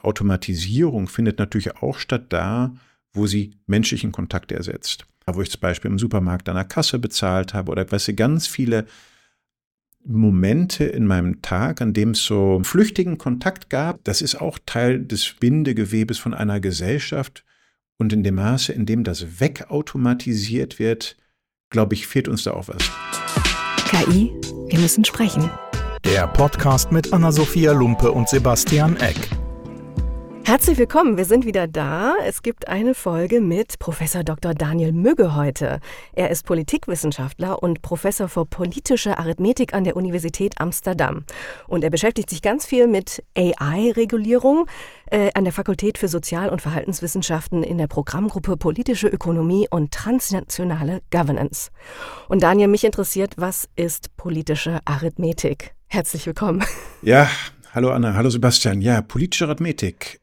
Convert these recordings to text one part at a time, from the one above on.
Automatisierung findet natürlich auch statt da, wo sie menschlichen Kontakt ersetzt. Wo ich zum Beispiel im Supermarkt an der Kasse bezahlt habe oder ganz viele Momente in meinem Tag, an dem es so flüchtigen Kontakt gab. Das ist auch Teil des Bindegewebes von einer Gesellschaft. Und in dem Maße, in dem das wegautomatisiert wird, glaube ich, fehlt uns da auch was. KI, wir müssen sprechen. Der Podcast mit Anna-Sophia Lumpe und Sebastian Eck. Herzlich willkommen, wir sind wieder da. Es gibt eine Folge mit Professor Dr. Daniel Mügge heute. Er ist Politikwissenschaftler und Professor für politische Arithmetik an der Universität Amsterdam. Und er beschäftigt sich ganz viel mit AI-Regulierung an der Fakultät für Sozial- und Verhaltenswissenschaften in der Programmgruppe Politische Ökonomie und transnationale Governance. Und Daniel, mich interessiert, was ist politische Arithmetik? Herzlich willkommen. Ja, hallo Anna, hallo Sebastian. Ja, politische Arithmetik.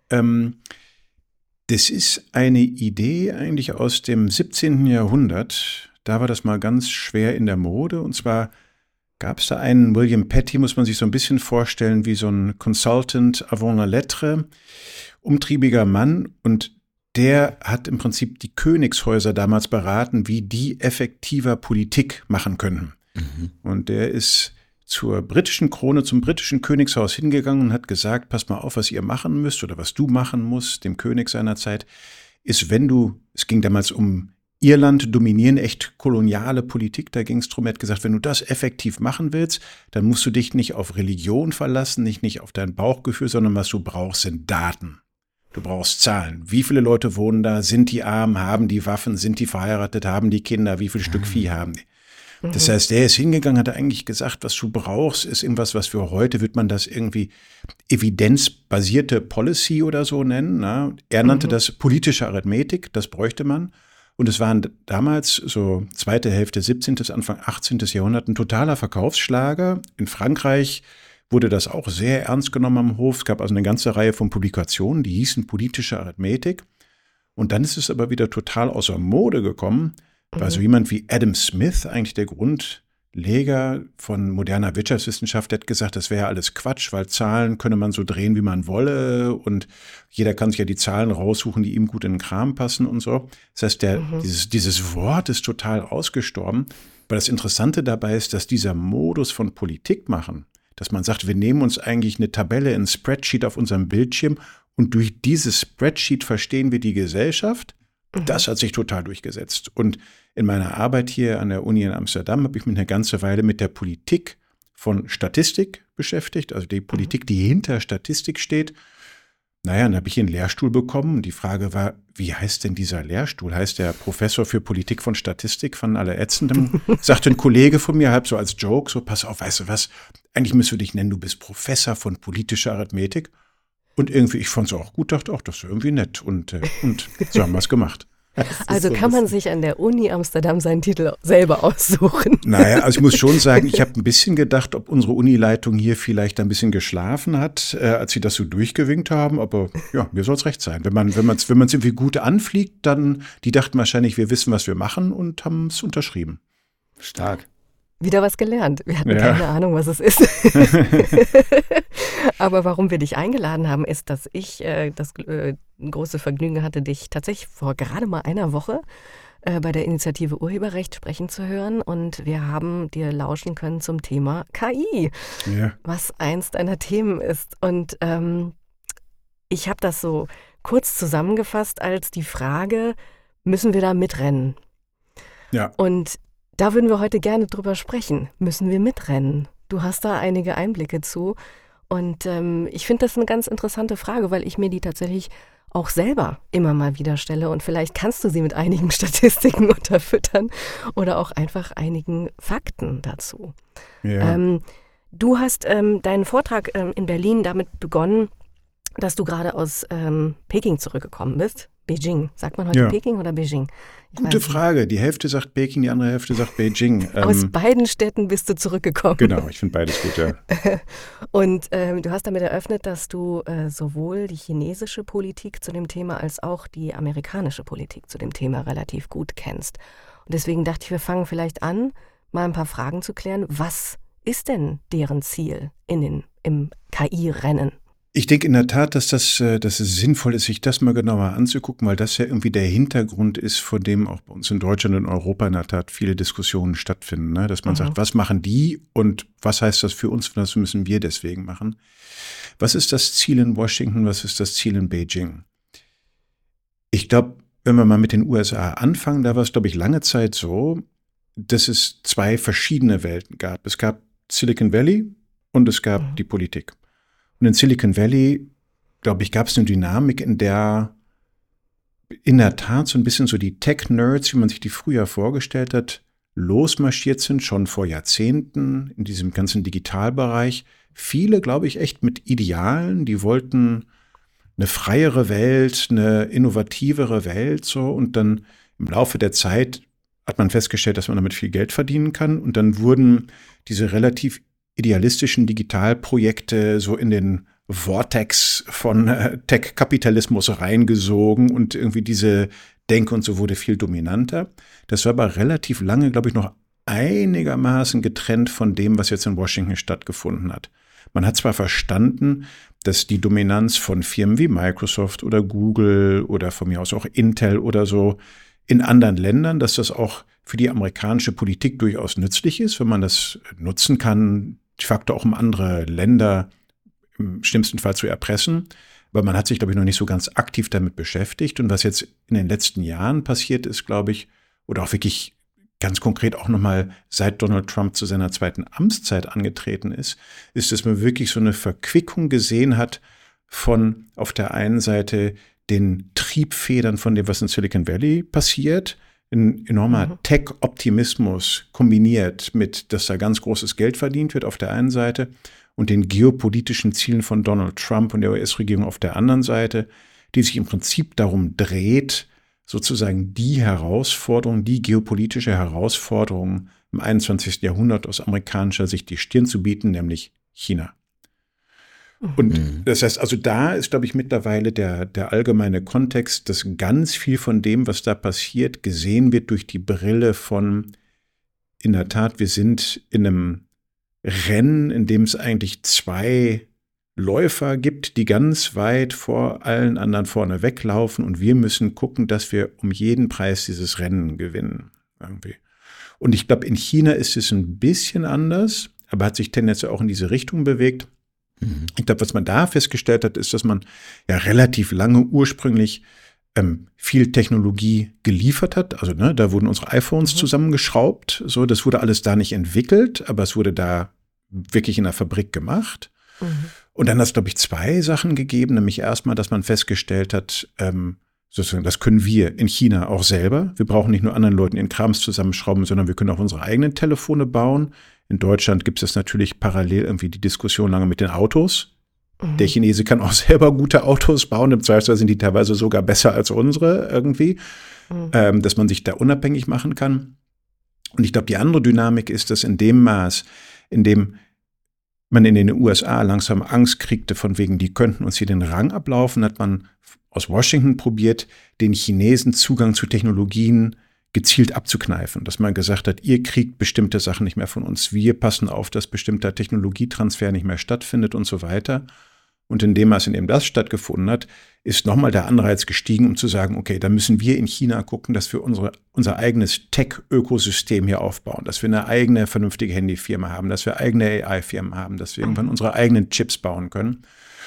Das ist eine Idee eigentlich aus dem 17. Jahrhundert. Da war das mal ganz schwer in der Mode. Und zwar gab es da einen William Petty, muss man sich so ein bisschen vorstellen, wie so ein Consultant avant la lettre, umtriebiger Mann. Und der hat im Prinzip die Königshäuser damals beraten, wie die effektiver Politik machen können. Und der ist zur britischen Krone, zum britischen Königshaus hingegangen und hat gesagt, pass mal auf, was ihr machen müsst oder was du machen musst, dem König seiner Zeit, ist, es ging damals um Irland dominieren, echt koloniale Politik, da ging es drum, er hat gesagt, wenn du das effektiv machen willst, dann musst du dich nicht auf Religion verlassen, nicht auf dein Bauchgefühl, sondern was du brauchst, sind Daten. Du brauchst Zahlen. Wie viele Leute wohnen da? Sind die arm? Haben die Waffen? Sind die verheiratet? Haben die Kinder? Wie viel Stück Vieh haben die? Das heißt, der ist hingegangen, hat eigentlich gesagt, was du brauchst, ist irgendwas, was für heute, wird man das irgendwie evidenzbasierte Policy oder so nennen. Na? Er nannte das politische Arithmetik, das bräuchte man. Und es waren damals so zweite Hälfte 17., Anfang 18. Jahrhundert ein totaler Verkaufsschlager. In Frankreich wurde das auch sehr ernst genommen am Hof. Es gab also eine ganze Reihe von Publikationen, die hießen politische Arithmetik. Und dann ist es aber wieder total außer Mode gekommen, weil so jemand wie Adam Smith, eigentlich der Grundleger von moderner Wirtschaftswissenschaft, hat gesagt, das wäre alles Quatsch, weil Zahlen könne man so drehen, wie man wolle und jeder kann sich ja die Zahlen raussuchen, die ihm gut in den Kram passen und so. Das heißt, dieses Wort ist total ausgestorben, weil das Interessante dabei ist, dass dieser Modus von Politik machen, dass man sagt, wir nehmen uns eigentlich eine Tabelle, ein Spreadsheet auf unserem Bildschirm und durch dieses Spreadsheet verstehen wir die Gesellschaft. Das hat sich total durchgesetzt. Und in meiner Arbeit hier an der Uni in Amsterdam habe ich mich eine ganze Weile mit der Politik von Statistik beschäftigt, also die Politik, die hinter Statistik steht. Naja, dann habe ich einen Lehrstuhl bekommen und die Frage war, wie heißt denn dieser Lehrstuhl? Heißt der Professor für Politik von Statistik, fanden alle ätzend. Sagte ein Kollege von mir, halb so als Joke, so pass auf, weißt du was, eigentlich müsst du dich nennen, du bist Professor von politischer Arithmetik. Und irgendwie, ich fand es auch gut, dachte, ach, das ist irgendwie nett. Und so haben wir es gemacht. Also kann man sich an der Uni Amsterdam seinen Titel selber aussuchen? Naja, also ich muss schon sagen, ich habe ein bisschen gedacht, ob unsere Unileitung hier vielleicht ein bisschen geschlafen hat, als sie das so durchgewinkt haben. Aber ja, mir soll es recht sein. Wenn man es irgendwie gut anfliegt, dann, die dachten wahrscheinlich, wir wissen, was wir machen und haben es unterschrieben. Stark. Wieder was gelernt. Wir hatten keine Ahnung, was es ist. Aber warum wir dich eingeladen haben, ist, dass ich das große Vergnügen hatte, dich tatsächlich vor gerade mal einer Woche bei der Initiative Urheberrecht sprechen zu hören. Und wir haben dir lauschen können zum Thema KI, was eins deiner Themen ist. Und ich habe das so kurz zusammengefasst als die Frage, müssen wir da mitrennen? Ja. Und da würden wir heute gerne drüber sprechen. Müssen wir mitrennen? Du hast da einige Einblicke zu. Und ich finde das eine ganz interessante Frage, weil ich mir die tatsächlich auch selber immer mal wieder stelle. Und vielleicht kannst du sie mit einigen Statistiken unterfüttern oder auch einfach einigen Fakten dazu. Ja. Du hast deinen Vortrag in Berlin damit begonnen, dass du gerade aus Peking zurückgekommen bist. Beijing. Sagt man heute Peking oder Beijing? Gute Frage. Die Hälfte sagt Peking, die andere Hälfte sagt Beijing. Aus beiden Städten bist du zurückgekommen. Genau, ich finde beides gut, ja. Und du hast damit eröffnet, dass du sowohl die chinesische Politik zu dem Thema als auch die amerikanische Politik zu dem Thema relativ gut kennst. Und deswegen dachte ich, wir fangen vielleicht an, mal ein paar Fragen zu klären. Was ist denn deren Ziel im KI-Rennen? Ich denke in der Tat, dass es sinnvoll ist, sich das mal genauer anzugucken, weil das ja irgendwie der Hintergrund ist, vor dem auch bei uns in Deutschland und Europa in der Tat viele Diskussionen stattfinden. Ne? Dass man sagt, was machen die und was heißt das für uns, was müssen wir deswegen machen? Was ist das Ziel in Washington, was ist das Ziel in Beijing? Ich glaube, wenn wir mal mit den USA anfangen, da war es, glaube ich, lange Zeit so, dass es zwei verschiedene Welten gab. Es gab Silicon Valley und es gab die Politik. Und in Silicon Valley, glaube ich, gab es eine Dynamik, in der in der Tat so ein bisschen so die Tech-Nerds, wie man sich die früher vorgestellt hat, losmarschiert sind, schon vor Jahrzehnten in diesem ganzen Digitalbereich. Viele, glaube ich, echt mit Idealen, die wollten eine freiere Welt, eine innovativere Welt, so. Und dann im Laufe der Zeit hat man festgestellt, dass man damit viel Geld verdienen kann. Und dann wurden diese relativ idealistischen Digitalprojekte so in den Vortex von Tech-Kapitalismus reingesogen und irgendwie diese Denke und so wurde viel dominanter. Das war aber relativ lange, glaube ich, noch einigermaßen getrennt von dem, was jetzt in Washington stattgefunden hat. Man hat zwar verstanden, dass die Dominanz von Firmen wie Microsoft oder Google oder von mir aus auch Intel oder so in anderen Ländern, dass das auch für die amerikanische Politik durchaus nützlich ist, wenn man das nutzen kann, de facto auch um andere Länder im schlimmsten Fall zu erpressen. Aber man hat sich, glaube ich, noch nicht so ganz aktiv damit beschäftigt. Und was jetzt in den letzten Jahren passiert ist, glaube ich, oder auch wirklich ganz konkret auch nochmal seit Donald Trump zu seiner zweiten Amtszeit angetreten ist, dass man wirklich so eine Verquickung gesehen hat von auf der einen Seite den Triebfedern von dem, was in Silicon Valley passiert, ein enormer Tech-Optimismus kombiniert mit, dass da ganz großes Geld verdient wird auf der einen Seite und den geopolitischen Zielen von Donald Trump und der US-Regierung auf der anderen Seite, die sich im Prinzip darum dreht, sozusagen die Herausforderung, die geopolitische Herausforderung im 21. Jahrhundert aus amerikanischer Sicht die Stirn zu bieten, nämlich China. Und das heißt, also da ist, glaube ich, mittlerweile der allgemeine Kontext, dass ganz viel von dem, was da passiert, gesehen wird durch die Brille von, in der Tat, wir sind in einem Rennen, in dem es eigentlich zwei Läufer gibt, die ganz weit vor allen anderen vorne weglaufen und wir müssen gucken, dass wir um jeden Preis dieses Rennen gewinnen. Irgendwie. Und ich glaube, in China ist es ein bisschen anders, aber hat sich tendenziell auch in diese Richtung bewegt. Ich glaube, was man da festgestellt hat, ist, dass man ja relativ lange ursprünglich viel Technologie geliefert hat. Also da wurden unsere iPhones zusammengeschraubt. So, das wurde alles da nicht entwickelt, aber es wurde da wirklich in der Fabrik gemacht. Und dann hat es, glaube ich, zwei Sachen gegeben. Nämlich erstmal, dass man festgestellt hat, sozusagen, das können wir in China auch selber. Wir brauchen nicht nur anderen Leuten ihren Krams zusammenschrauben, sondern wir können auch unsere eigenen Telefone bauen. In Deutschland gibt es natürlich parallel irgendwie die Diskussion lange mit den Autos. Der Chinese kann auch selber gute Autos bauen. Im Zweifelsfall sind die teilweise sogar besser als unsere irgendwie, dass man sich da unabhängig machen kann. Und ich glaube, die andere Dynamik ist, dass in dem Maß, in dem man in den USA langsam Angst kriegte, von wegen, die könnten uns hier den Rang ablaufen, hat man aus Washington probiert, den Chinesen Zugang zu Technologien gezielt abzukneifen, dass man gesagt hat, ihr kriegt bestimmte Sachen nicht mehr von uns, wir passen auf, dass bestimmter Technologietransfer nicht mehr stattfindet und so weiter. Und in dem Maß, in dem das stattgefunden hat, ist nochmal der Anreiz gestiegen, um zu sagen, okay, da müssen wir in China gucken, dass wir unser eigenes Tech-Ökosystem hier aufbauen, dass wir eine eigene vernünftige Handyfirma haben, dass wir eigene AI-Firmen haben, dass wir irgendwann unsere eigenen Chips bauen können.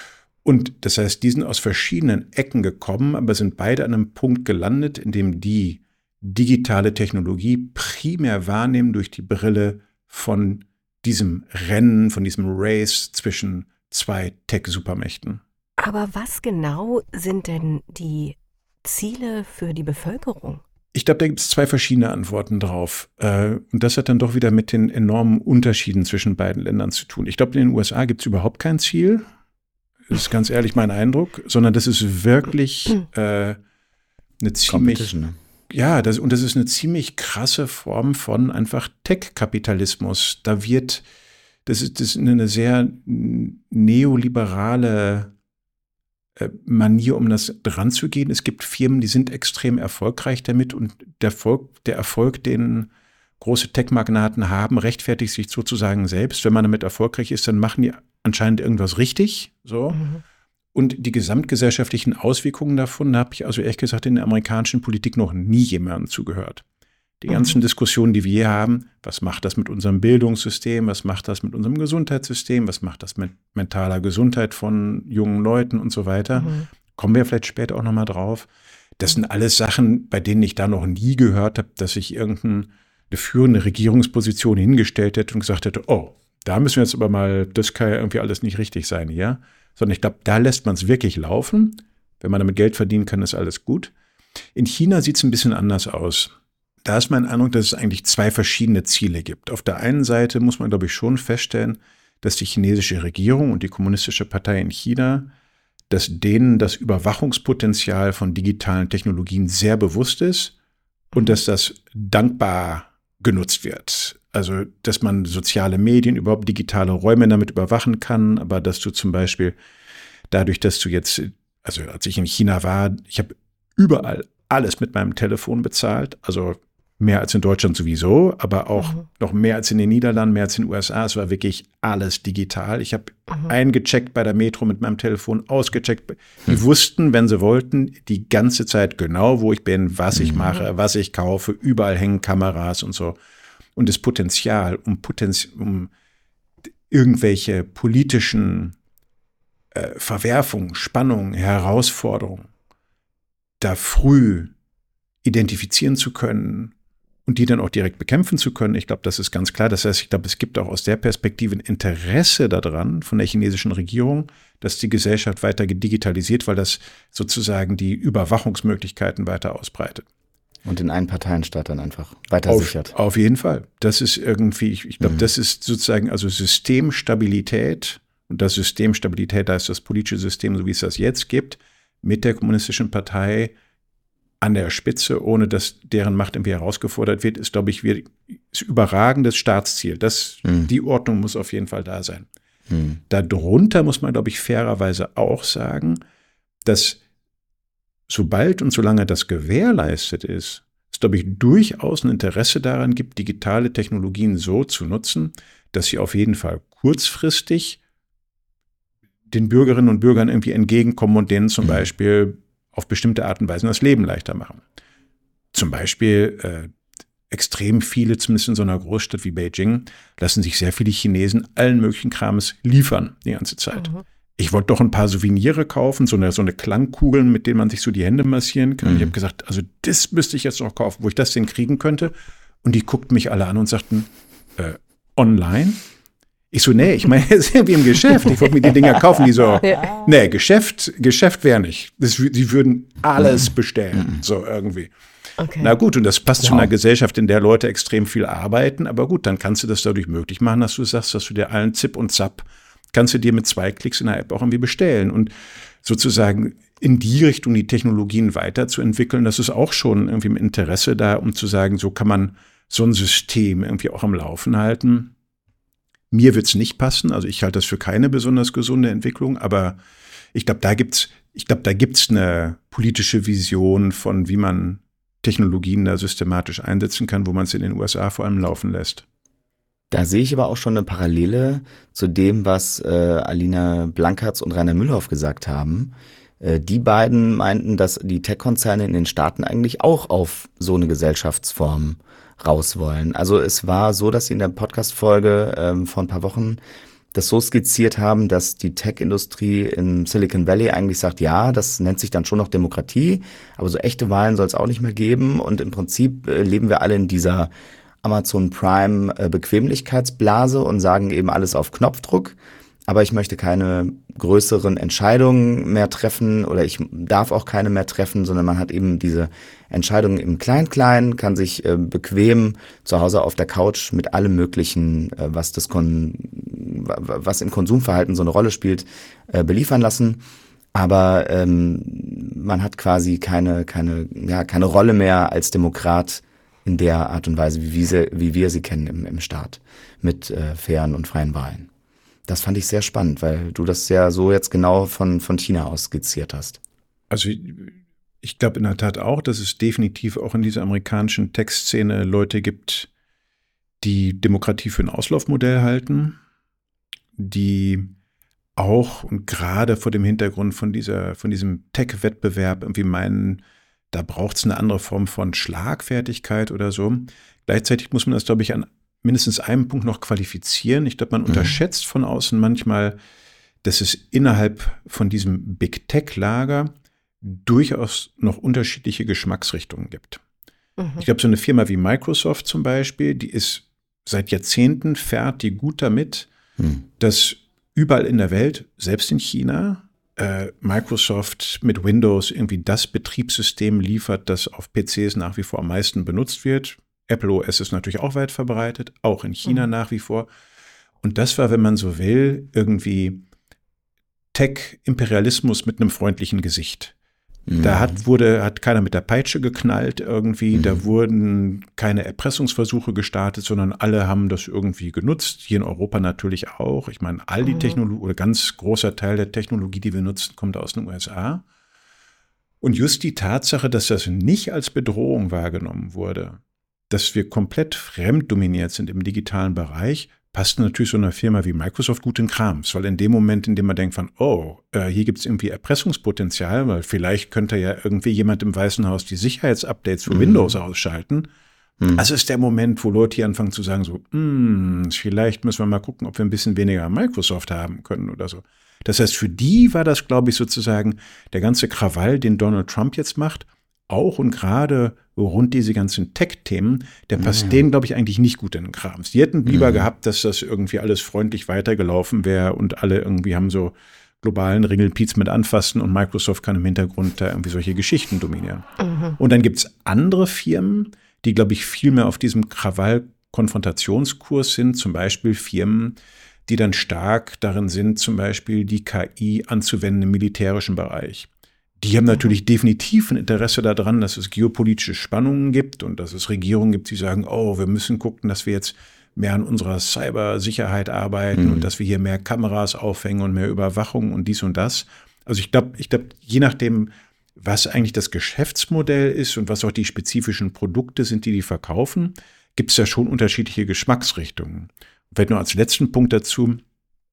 Und das heißt, die sind aus verschiedenen Ecken gekommen, aber sind beide an einem Punkt gelandet, in dem die digitale Technologie primär wahrnehmen durch die Brille von diesem Rennen, von diesem Race zwischen zwei Tech-Supermächten. Aber was genau sind denn die Ziele für die Bevölkerung? Ich glaube, da gibt es zwei verschiedene Antworten drauf. Und das hat dann doch wieder mit den enormen Unterschieden zwischen beiden Ländern zu tun. Ich glaube, in den USA gibt es überhaupt kein Ziel. Das ist ganz ehrlich mein Eindruck. Sondern das ist wirklich eine ziemlich... Ja, das ist eine ziemlich krasse Form von einfach Tech-Kapitalismus. Das ist eine sehr neoliberale Manier, um das dran zu gehen. Es gibt Firmen, die sind extrem erfolgreich damit und der Erfolg, den große Tech-Magnaten haben, rechtfertigt sich sozusagen selbst. Wenn man damit erfolgreich ist, dann machen die anscheinend irgendwas richtig. So. Und die gesamtgesellschaftlichen Auswirkungen davon, da habe ich also ehrlich gesagt in der amerikanischen Politik noch nie jemandem zugehört. Die ganzen Diskussionen, die wir hier haben, was macht das mit unserem Bildungssystem, was macht das mit unserem Gesundheitssystem, was macht das mit mentaler Gesundheit von jungen Leuten und so weiter, kommen wir vielleicht später auch nochmal drauf. Das sind alles Sachen, bei denen ich da noch nie gehört habe, dass sich irgendeine führende Regierungsposition hingestellt hätte und gesagt hätte, oh, da müssen wir jetzt aber mal, das kann ja irgendwie alles nicht richtig sein hier. Sondern ich glaube, da lässt man es wirklich laufen. Wenn man damit Geld verdienen kann, ist alles gut. In China sieht es ein bisschen anders aus. Da ist mein Eindruck, dass es eigentlich zwei verschiedene Ziele gibt. Auf der einen Seite muss man, glaube ich, schon feststellen, dass die chinesische Regierung und die Kommunistische Partei in China, dass denen das Überwachungspotenzial von digitalen Technologien sehr bewusst ist und dass das dankbar genutzt wird. Also, dass man soziale Medien, überhaupt digitale Räume damit überwachen kann, aber dass du zum Beispiel dadurch, dass du jetzt, also als ich in China war, ich habe überall alles mit meinem Telefon bezahlt, also mehr als in Deutschland sowieso, aber auch noch mehr als in den Niederlanden, mehr als in den USA. Es war wirklich alles digital. Ich habe eingecheckt bei der Metro mit meinem Telefon, ausgecheckt. Die wussten, wenn sie wollten, die ganze Zeit genau, wo ich bin, was ich mache, was ich kaufe. Überall hängen Kameras und so. Und das Potenzial, um irgendwelche politischen Verwerfungen, Spannungen, Herausforderungen da früh identifizieren zu können und die dann auch direkt bekämpfen zu können, ich glaube, das ist ganz klar. Das heißt, ich glaube, es gibt auch aus der Perspektive ein Interesse daran von der chinesischen Regierung, dass die Gesellschaft weiter digitalisiert, weil das sozusagen die Überwachungsmöglichkeiten weiter ausbreitet. Und den Einparteienstaat dann einfach weiter sichert. Auf jeden Fall. Das ist irgendwie, ich glaube, das ist sozusagen also Systemstabilität. Und das Systemstabilität, da ist das politische System, so wie es das jetzt gibt, mit der kommunistischen Partei an der Spitze, ohne dass deren Macht irgendwie herausgefordert wird, ist, glaube ich, ein überragendes Staatsziel. Die Ordnung muss auf jeden Fall da sein. Darunter muss man, glaube ich, fairerweise auch sagen, dass sobald und solange das gewährleistet ist, es, glaube ich, durchaus ein Interesse daran gibt, digitale Technologien so zu nutzen, dass sie auf jeden Fall kurzfristig den Bürgerinnen und Bürgern irgendwie entgegenkommen und denen zum Beispiel auf bestimmte Art und Weise das Leben leichter machen. Zum Beispiel extrem viele, zumindest in so einer Großstadt wie Beijing, lassen sich sehr viele Chinesen allen möglichen Krams liefern die ganze Zeit. Ich wollte doch ein paar Souvenirs kaufen, so eine Klangkugeln, mit denen man sich so die Hände massieren kann. Ich habe gesagt, also das müsste ich jetzt noch kaufen, wo ich das denn kriegen könnte. Und die guckten mich alle an und sagten, online? Ich so, nee, ich meine, jetzt wie im Geschäft. Ich wollte mir die Dinger kaufen, die so, nee, Geschäft wäre nicht. Sie würden alles bestellen, so irgendwie. Okay. Na gut, und das passt zu einer Gesellschaft, in der Leute extrem viel arbeiten. Aber gut, dann kannst du das dadurch möglich machen, dass du sagst, dass du dir allen Zip und Zap kannst du dir mit 2 Klicks in der App auch irgendwie bestellen. Und sozusagen in die Richtung die Technologien weiterzuentwickeln, das ist auch schon irgendwie im Interesse da, um zu sagen, so kann man so ein System irgendwie auch am Laufen halten. Mir wird es nicht passen, also ich halte das für keine besonders gesunde Entwicklung, aber ich glaube, da gibt's eine politische Vision von, wie man Technologien da systematisch einsetzen kann, wo man es in den USA vor allem laufen lässt. Da sehe ich aber auch schon eine Parallele zu dem, was Alina Blankertz und Rainer Mühlhoff gesagt haben. Die beiden meinten, dass die Tech-Konzerne in den Staaten eigentlich auch auf so eine Gesellschaftsform raus wollen. Also es war so, dass sie in der Podcast-Folge vor ein paar Wochen das so skizziert haben, dass die Tech-Industrie im Silicon Valley eigentlich sagt, ja, das nennt sich dann schon noch Demokratie, aber so echte Wahlen soll es auch nicht mehr geben. Und im Prinzip leben wir alle in dieser Amazon Prime Bequemlichkeitsblase und sagen eben alles auf Knopfdruck. Aber ich möchte keine größeren Entscheidungen mehr treffen oder ich darf auch keine mehr treffen, sondern man hat eben diese Entscheidungen im Klein-Klein, kann sich bequem zu Hause auf der Couch mit allem Möglichen, was im Konsumverhalten so eine Rolle spielt, beliefern lassen. Aber man hat quasi keine Rolle mehr als Demokrat in der Art und Weise, wie wir sie kennen im Staat, mit fairen und freien Wahlen. Das fand ich sehr spannend, weil du das ja so jetzt genau von China aus skizziert hast. Also ich glaube in der Tat auch, dass es definitiv auch in dieser amerikanischen Tech-Szene Leute gibt, die Demokratie für ein Auslaufmodell halten, die auch und gerade vor dem Hintergrund von diesem Tech-Wettbewerb irgendwie meinen, da braucht es eine andere Form von Schlagfertigkeit oder so. Gleichzeitig muss man das, glaube ich, an mindestens einem Punkt noch qualifizieren. Ich glaube, man unterschätzt von außen manchmal, dass es innerhalb von diesem Big Tech-Lager durchaus noch unterschiedliche Geschmacksrichtungen gibt. Ich glaube, so eine Firma wie Microsoft zum Beispiel, die ist seit Jahrzehnten fährt die gut damit, dass überall in der Welt, selbst in China, Microsoft mit Windows irgendwie das Betriebssystem liefert, das auf PCs nach wie vor am meisten benutzt wird. Apple OS ist natürlich auch weit verbreitet, auch in China nach wie vor. Und das war, wenn man so will, irgendwie Tech-Imperialismus mit einem freundlichen Gesicht. Da hat keiner mit der Peitsche geknallt irgendwie, da wurden keine Erpressungsversuche gestartet, sondern alle haben das irgendwie genutzt, hier in Europa natürlich auch. Ich meine, all die Technologie oder ganz großer Teil der Technologie, die wir nutzen, kommt aus den USA. Und just die Tatsache, dass das nicht als Bedrohung wahrgenommen wurde, dass wir komplett fremddominiert sind im digitalen Bereich, passt natürlich so einer Firma wie Microsoft gut in Krams, weil in dem Moment, in dem man denkt von, hier gibt es irgendwie Erpressungspotenzial, weil vielleicht könnte ja irgendwie jemand im Weißen Haus die Sicherheitsupdates für Windows ausschalten. Also ist der Moment, wo Leute hier anfangen zu sagen so, vielleicht müssen wir mal gucken, ob wir ein bisschen weniger Microsoft haben können oder so. Das heißt, für die war das, glaube ich, sozusagen der ganze Krawall, den Donald Trump jetzt macht, auch und gerade rund diese ganzen Tech-Themen, der passt denen, glaube ich, eigentlich nicht gut in den Krams. Die hätten lieber gehabt, dass das irgendwie alles freundlich weitergelaufen wäre und alle irgendwie haben so globalen Ringelpiez mit anfassen und Microsoft kann im Hintergrund da irgendwie solche Geschichten dominieren. Und dann gibt's andere Firmen, die, glaube ich, viel mehr auf diesem Krawall-Konfrontationskurs sind, zum Beispiel Firmen, die dann stark darin sind, zum Beispiel die KI anzuwenden im militärischen Bereich. Die haben natürlich definitiv ein Interesse daran, dass es geopolitische Spannungen gibt und dass es Regierungen gibt, die sagen, wir müssen gucken, dass wir jetzt mehr an unserer Cybersicherheit arbeiten und dass wir hier mehr Kameras aufhängen und mehr Überwachung und dies und das. Also ich glaube, je nachdem, was eigentlich das Geschäftsmodell ist und was auch die spezifischen Produkte sind, die verkaufen, gibt es ja schon unterschiedliche Geschmacksrichtungen. Vielleicht nur als letzten Punkt dazu. In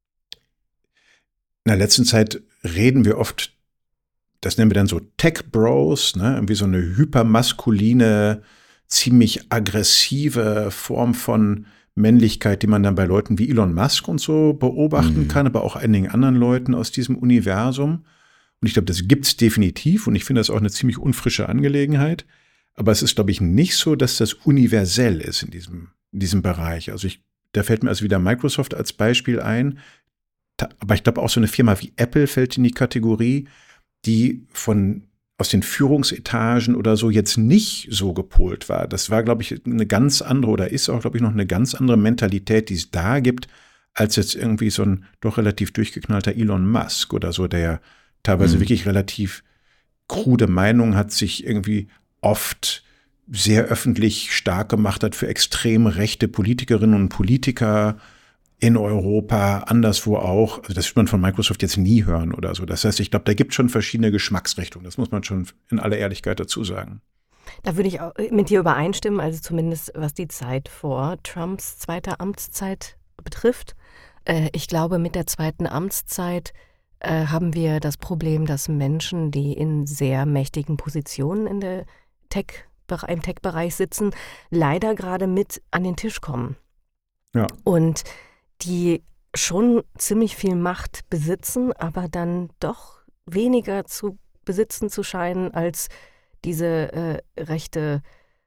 der letzten Zeit reden wir oft, das nennen wir dann so Tech-Bros, ne? Irgendwie so eine hypermaskuline, ziemlich aggressive Form von Männlichkeit, die man dann bei Leuten wie Elon Musk und so beobachten kann, aber auch einigen anderen Leuten aus diesem Universum. Und ich glaube, das gibt's definitiv und ich finde das auch eine ziemlich unfrische Angelegenheit. Aber es ist, glaube ich, nicht so, dass das universell ist in diesem Bereich. Also da fällt mir also wieder Microsoft als Beispiel ein. Aber ich glaube auch so eine Firma wie Apple fällt in die Kategorie, die aus den Führungsetagen oder so jetzt nicht so gepolt war. Das war, glaube ich, eine ganz andere oder ist auch, glaube ich, noch eine ganz andere Mentalität, die es da gibt, als jetzt irgendwie so ein doch relativ durchgeknallter Elon Musk oder so, der teilweise wirklich relativ krude Meinungen hat, sich irgendwie oft sehr öffentlich stark gemacht hat für extrem rechte Politikerinnen und Politiker in Europa, anderswo auch. Also das wird man von Microsoft jetzt nie hören oder so. Das heißt, ich glaube, da gibt es schon verschiedene Geschmacksrichtungen. Das muss man schon in aller Ehrlichkeit dazu sagen. Da würde ich auch mit dir übereinstimmen, also zumindest was die Zeit vor Trumps zweiter Amtszeit betrifft. Ich glaube, mit der zweiten Amtszeit haben wir das Problem, dass Menschen, die in sehr mächtigen Positionen im Tech-Bereich sitzen, leider gerade mit an den Tisch kommen. Ja. Und die schon ziemlich viel Macht besitzen, aber dann doch weniger zu besitzen zu scheinen als diese Rechte,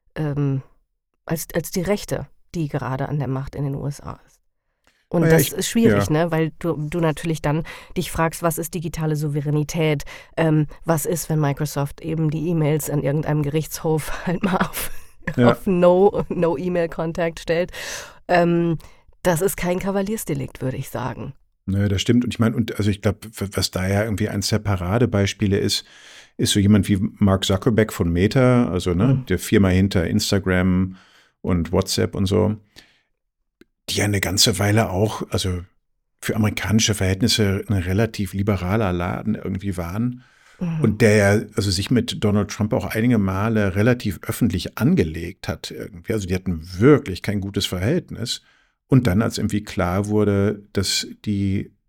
als die Rechte, die gerade an der Macht in den USA ist. Und das ist schwierig, ne? Weil du natürlich dann dich fragst, was ist digitale Souveränität? Was ist, wenn Microsoft eben die E-Mails an irgendeinem Gerichtshof halt mal auf No-E-Mail-Contact stellt? Das ist kein Kavaliersdelikt, würde ich sagen. Nö, das stimmt. Und ich meine, ich glaube, was da ja irgendwie eins der Paradebeispiele ist so jemand wie Mark Zuckerberg von Meta, also der Firma hinter Instagram und WhatsApp und so, die ja eine ganze Weile auch, also für amerikanische Verhältnisse ein relativ liberaler Laden irgendwie waren. Und der ja also sich mit Donald Trump auch einige Male relativ öffentlich angelegt hat irgendwie. Also die hatten wirklich kein gutes Verhältnis. Und dann, als irgendwie klar wurde, dass die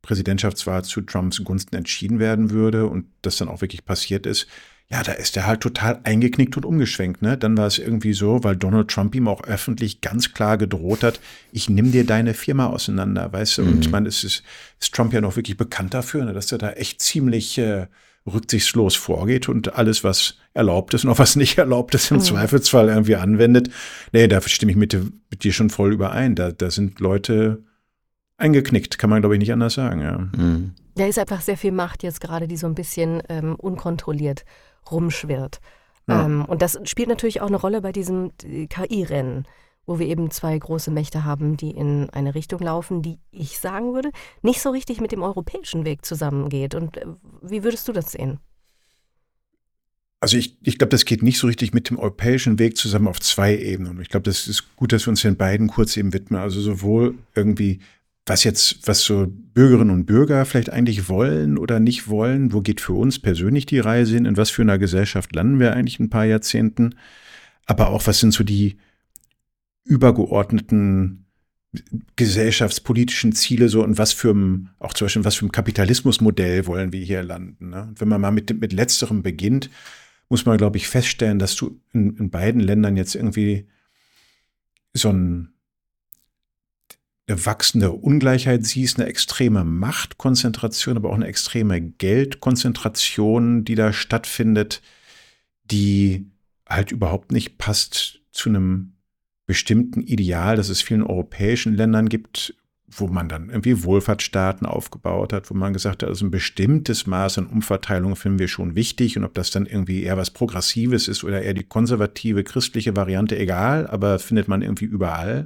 Präsidentschaftswahl zu Trumps Gunsten entschieden werden würde und das dann auch wirklich passiert ist, ja, da ist er halt total eingeknickt und umgeschwenkt, ne? Dann war es irgendwie so, weil Donald Trump ihm auch öffentlich ganz klar gedroht hat, ich nimm dir deine Firma auseinander, weißt du? Und ich meine, ist Trump ja noch wirklich bekannt dafür, ne, dass er da echt ziemlich rücksichtslos vorgeht und alles, was erlaubt ist und auch was nicht erlaubt ist, im Zweifelsfall irgendwie anwendet. Nee, da stimme ich mit dir schon voll überein. Da sind Leute eingeknickt, kann man, glaube ich, nicht anders sagen, ja. Da ist einfach sehr viel Macht jetzt gerade, die so ein bisschen unkontrolliert rumschwirrt. Ja. Und das spielt natürlich auch eine Rolle bei diesem KI-Rennen, wo wir eben zwei große Mächte haben, die in eine Richtung laufen, die, ich sagen würde, nicht so richtig mit dem europäischen Weg zusammengeht. Und wie würdest du das sehen? Also ich glaube, das geht nicht so richtig mit dem europäischen Weg zusammen auf zwei Ebenen. Und ich glaube, das ist gut, dass wir uns den beiden kurz eben widmen. Also sowohl irgendwie was so Bürgerinnen und Bürger vielleicht eigentlich wollen oder nicht wollen, wo geht für uns persönlich die Reise hin, in was für einer Gesellschaft landen wir eigentlich in ein paar Jahrzehnten, aber auch was sind so die übergeordneten gesellschaftspolitischen Ziele so und was für ein Kapitalismusmodell wollen wir hier landen, ne? Und wenn man mal mit letzterem beginnt, muss man, glaube ich, feststellen, dass du in beiden Ländern jetzt irgendwie so eine wachsende Ungleichheit siehst, eine extreme Machtkonzentration, aber auch eine extreme Geldkonzentration, die da stattfindet, die halt überhaupt nicht passt zu einem bestimmten Ideal, das es vielen europäischen Ländern gibt, wo man dann irgendwie Wohlfahrtsstaaten aufgebaut hat, wo man gesagt hat, also ein bestimmtes Maß an Umverteilung finden wir schon wichtig und ob das dann irgendwie eher was Progressives ist oder eher die konservative, christliche Variante, egal, aber findet man irgendwie überall.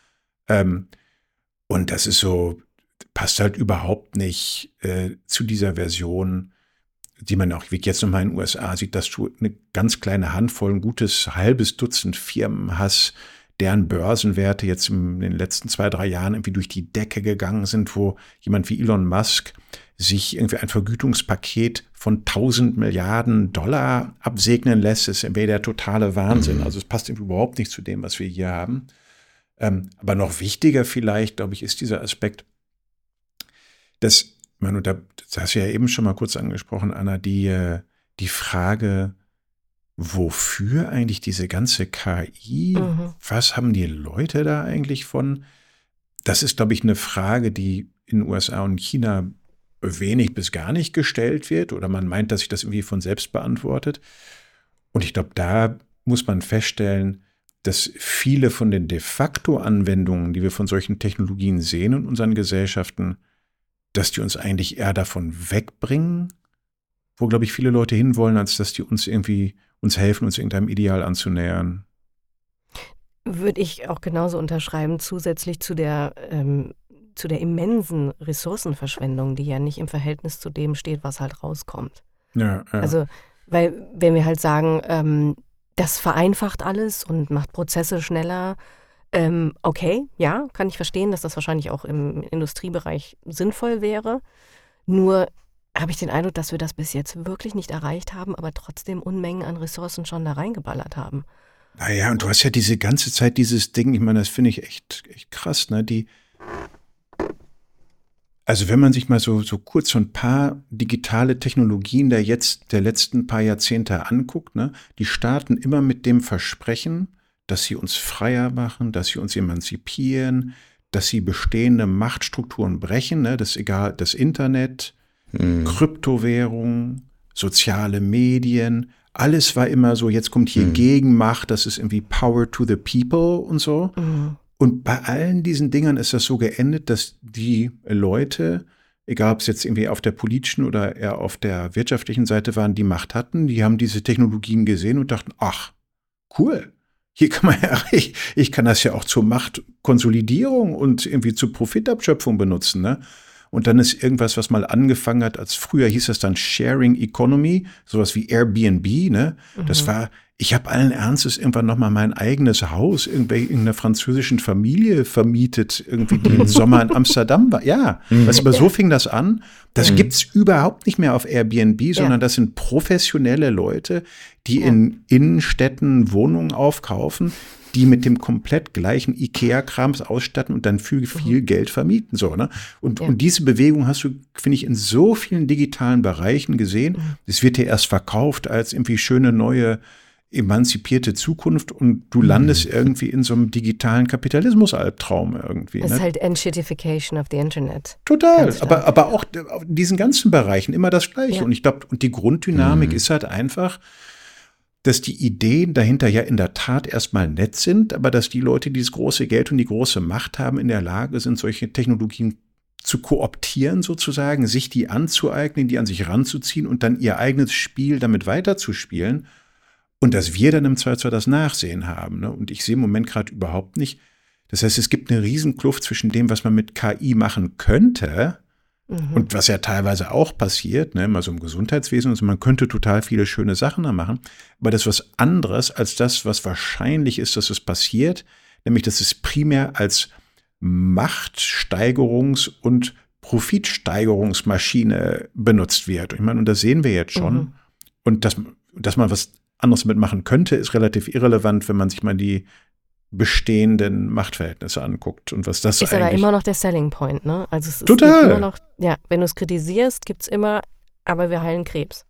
Und das ist so, passt halt überhaupt nicht zu dieser Version, die man auch wie jetzt nochmal in den USA sieht, dass du eine ganz kleine Handvoll, ein gutes halbes Dutzend Firmen hast, deren Börsenwerte jetzt in den letzten 2-3 Jahren irgendwie durch die Decke gegangen sind, wo jemand wie Elon Musk sich irgendwie ein Vergütungspaket von 1.000 Milliarden Dollar absegnen lässt, ist irgendwie der totale Wahnsinn. Also es passt irgendwie überhaupt nicht zu dem, was wir hier haben. Aber noch wichtiger vielleicht, glaube ich, ist dieser Aspekt, dass, das hast du ja eben schon mal kurz angesprochen, Anna, die Frage, wofür eigentlich diese ganze KI? Was haben die Leute da eigentlich von? Das ist, glaube ich, eine Frage, die in den USA und China wenig bis gar nicht gestellt wird oder man meint, dass sich das irgendwie von selbst beantwortet. Und ich glaube, da muss man feststellen, dass viele von den de facto Anwendungen, die wir von solchen Technologien sehen in unseren Gesellschaften, dass die uns eigentlich eher davon wegbringen, wo, glaube ich, viele Leute hinwollen, als dass die uns helfen, uns irgendeinem Ideal anzunähern. Würde ich auch genauso unterschreiben, zusätzlich zu der immensen Ressourcenverschwendung, die ja nicht im Verhältnis zu dem steht, was halt rauskommt. Ja. Also, weil wenn wir halt sagen, das vereinfacht alles und macht Prozesse schneller, okay, ja, kann ich verstehen, dass das wahrscheinlich auch im Industriebereich sinnvoll wäre. Nur habe ich den Eindruck, dass wir das bis jetzt wirklich nicht erreicht haben, aber trotzdem Unmengen an Ressourcen schon da reingeballert haben. Naja, und du hast ja diese ganze Zeit dieses Ding, ich meine, das finde ich echt krass, ne? Also wenn man sich mal so kurz so ein paar digitale Technologien der letzten paar Jahrzehnte anguckt, ne, die starten immer mit dem Versprechen, dass sie uns freier machen, dass sie uns emanzipieren, dass sie bestehende Machtstrukturen brechen, ne, das ist egal, das Internet, Kryptowährung, soziale Medien, alles war immer so, jetzt kommt hier Gegenmacht, das ist irgendwie Power to the People und so. Und bei allen diesen Dingern ist das so geendet, dass die Leute, egal ob es jetzt irgendwie auf der politischen oder eher auf der wirtschaftlichen Seite waren, die Macht hatten, die haben diese Technologien gesehen und dachten, ach, cool, hier kann man ja, ich kann das ja auch zur Machtkonsolidierung und irgendwie zur Profitabschöpfung benutzen, ne? Und dann ist irgendwas, was mal angefangen hat, als früher hieß das dann Sharing Economy, sowas wie Airbnb, ne? Das war, ich habe allen Ernstes irgendwann nochmal mein eigenes Haus irgendeiner französischen Familie vermietet, irgendwie die im Sommer in Amsterdam war. Ja, aber so fing das an. Das gibt's überhaupt nicht mehr auf Airbnb, sondern das sind professionelle Leute, die in Innenstädten Wohnungen aufkaufen, die mit dem komplett gleichen IKEA-Krams ausstatten und dann für viel Geld vermieten. So, ne? Und diese Bewegung hast du, finde ich, in so vielen digitalen Bereichen gesehen. Es wird dir erst verkauft als irgendwie schöne neue emanzipierte Zukunft und du landest irgendwie in so einem digitalen Kapitalismus-Albtraum irgendwie. Das ne? ist halt Entshittification of the Internet. Total, aber auch in diesen ganzen Bereichen immer das Gleiche. Ja. Und ich glaube, und die Grunddynamik ist halt einfach, dass die Ideen dahinter ja in der Tat erstmal nett sind, aber dass die Leute, die das große Geld und die große Macht haben, in der Lage sind, solche Technologien zu kooptieren sozusagen, sich die anzueignen, die an sich ranzuziehen und dann ihr eigenes Spiel damit weiterzuspielen. Und dass wir dann im Zweifelsfall das Nachsehen haben. Ne? Und ich sehe im Moment gerade überhaupt nicht. Das heißt, es gibt eine Riesenkluft zwischen dem, was man mit KI machen könnte und was ja teilweise auch passiert, ne? Mal so im Gesundheitswesen. Also man könnte total viele schöne Sachen da machen. Aber das ist was anderes als das, was wahrscheinlich ist, dass es passiert. Nämlich, dass es primär als Machtsteigerungs- und Profitsteigerungsmaschine benutzt wird. Ich meine, und das sehen wir jetzt schon. Und dass man was anderes mitmachen könnte, ist relativ irrelevant, wenn man sich mal die bestehenden Machtverhältnisse anguckt und was das ist eigentlich... aber immer noch der Selling Point, ne? Also es Total. Ist immer noch, ja, wenn du es kritisierst, gibt's immer, aber wir heilen Krebs.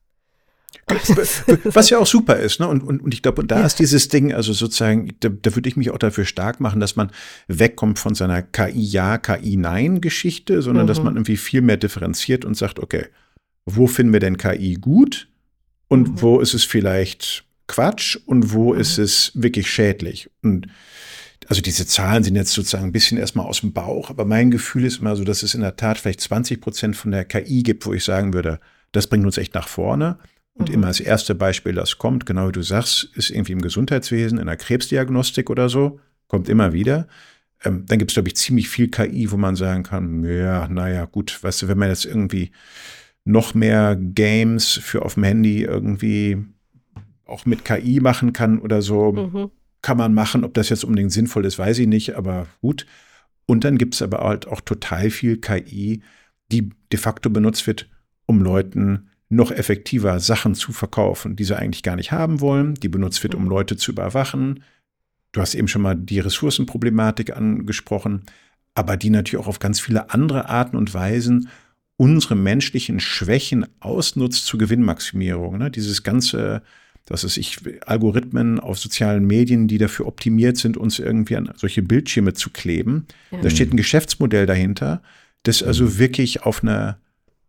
Was ja auch super ist, ne? Und ich glaube, da ist dieses Ding, also sozusagen, da würde ich mich auch dafür stark machen, dass man wegkommt von seiner KI-Ja, KI-Nein-Geschichte, sondern dass man irgendwie viel mehr differenziert und sagt, okay, wo finden wir denn KI gut? Und wo ist es vielleicht Quatsch und wo ist es wirklich schädlich? Und also diese Zahlen sind jetzt sozusagen ein bisschen erstmal aus dem Bauch, aber mein Gefühl ist immer so, dass es in der Tat vielleicht 20% von der KI gibt, wo ich sagen würde, das bringt uns echt nach vorne. Und immer das erste Beispiel, das kommt, genau wie du sagst, ist irgendwie im Gesundheitswesen, in der Krebsdiagnostik oder so, kommt immer wieder. Dann gibt es, glaube ich, ziemlich viel KI, wo man sagen kann, ja, naja, gut, weißt du, wenn man jetzt irgendwie noch mehr Games für auf dem Handy irgendwie auch mit KI machen kann oder so, kann man machen. Ob das jetzt unbedingt sinnvoll ist, weiß ich nicht, aber gut. Und dann gibt es aber halt auch total viel KI, die de facto benutzt wird, um Leuten noch effektiver Sachen zu verkaufen, die sie eigentlich gar nicht haben wollen, die benutzt wird, um Leute zu überwachen. Du hast eben schon mal die Ressourcenproblematik angesprochen, aber die natürlich auch auf ganz viele andere Arten und Weisen unsere menschlichen Schwächen ausnutzt zur Gewinnmaximierung. Ne? Dieses ganze, Algorithmen auf sozialen Medien, die dafür optimiert sind, uns irgendwie an solche Bildschirme zu kleben. Ja. Da steht ein Geschäftsmodell dahinter, das also wirklich auf eine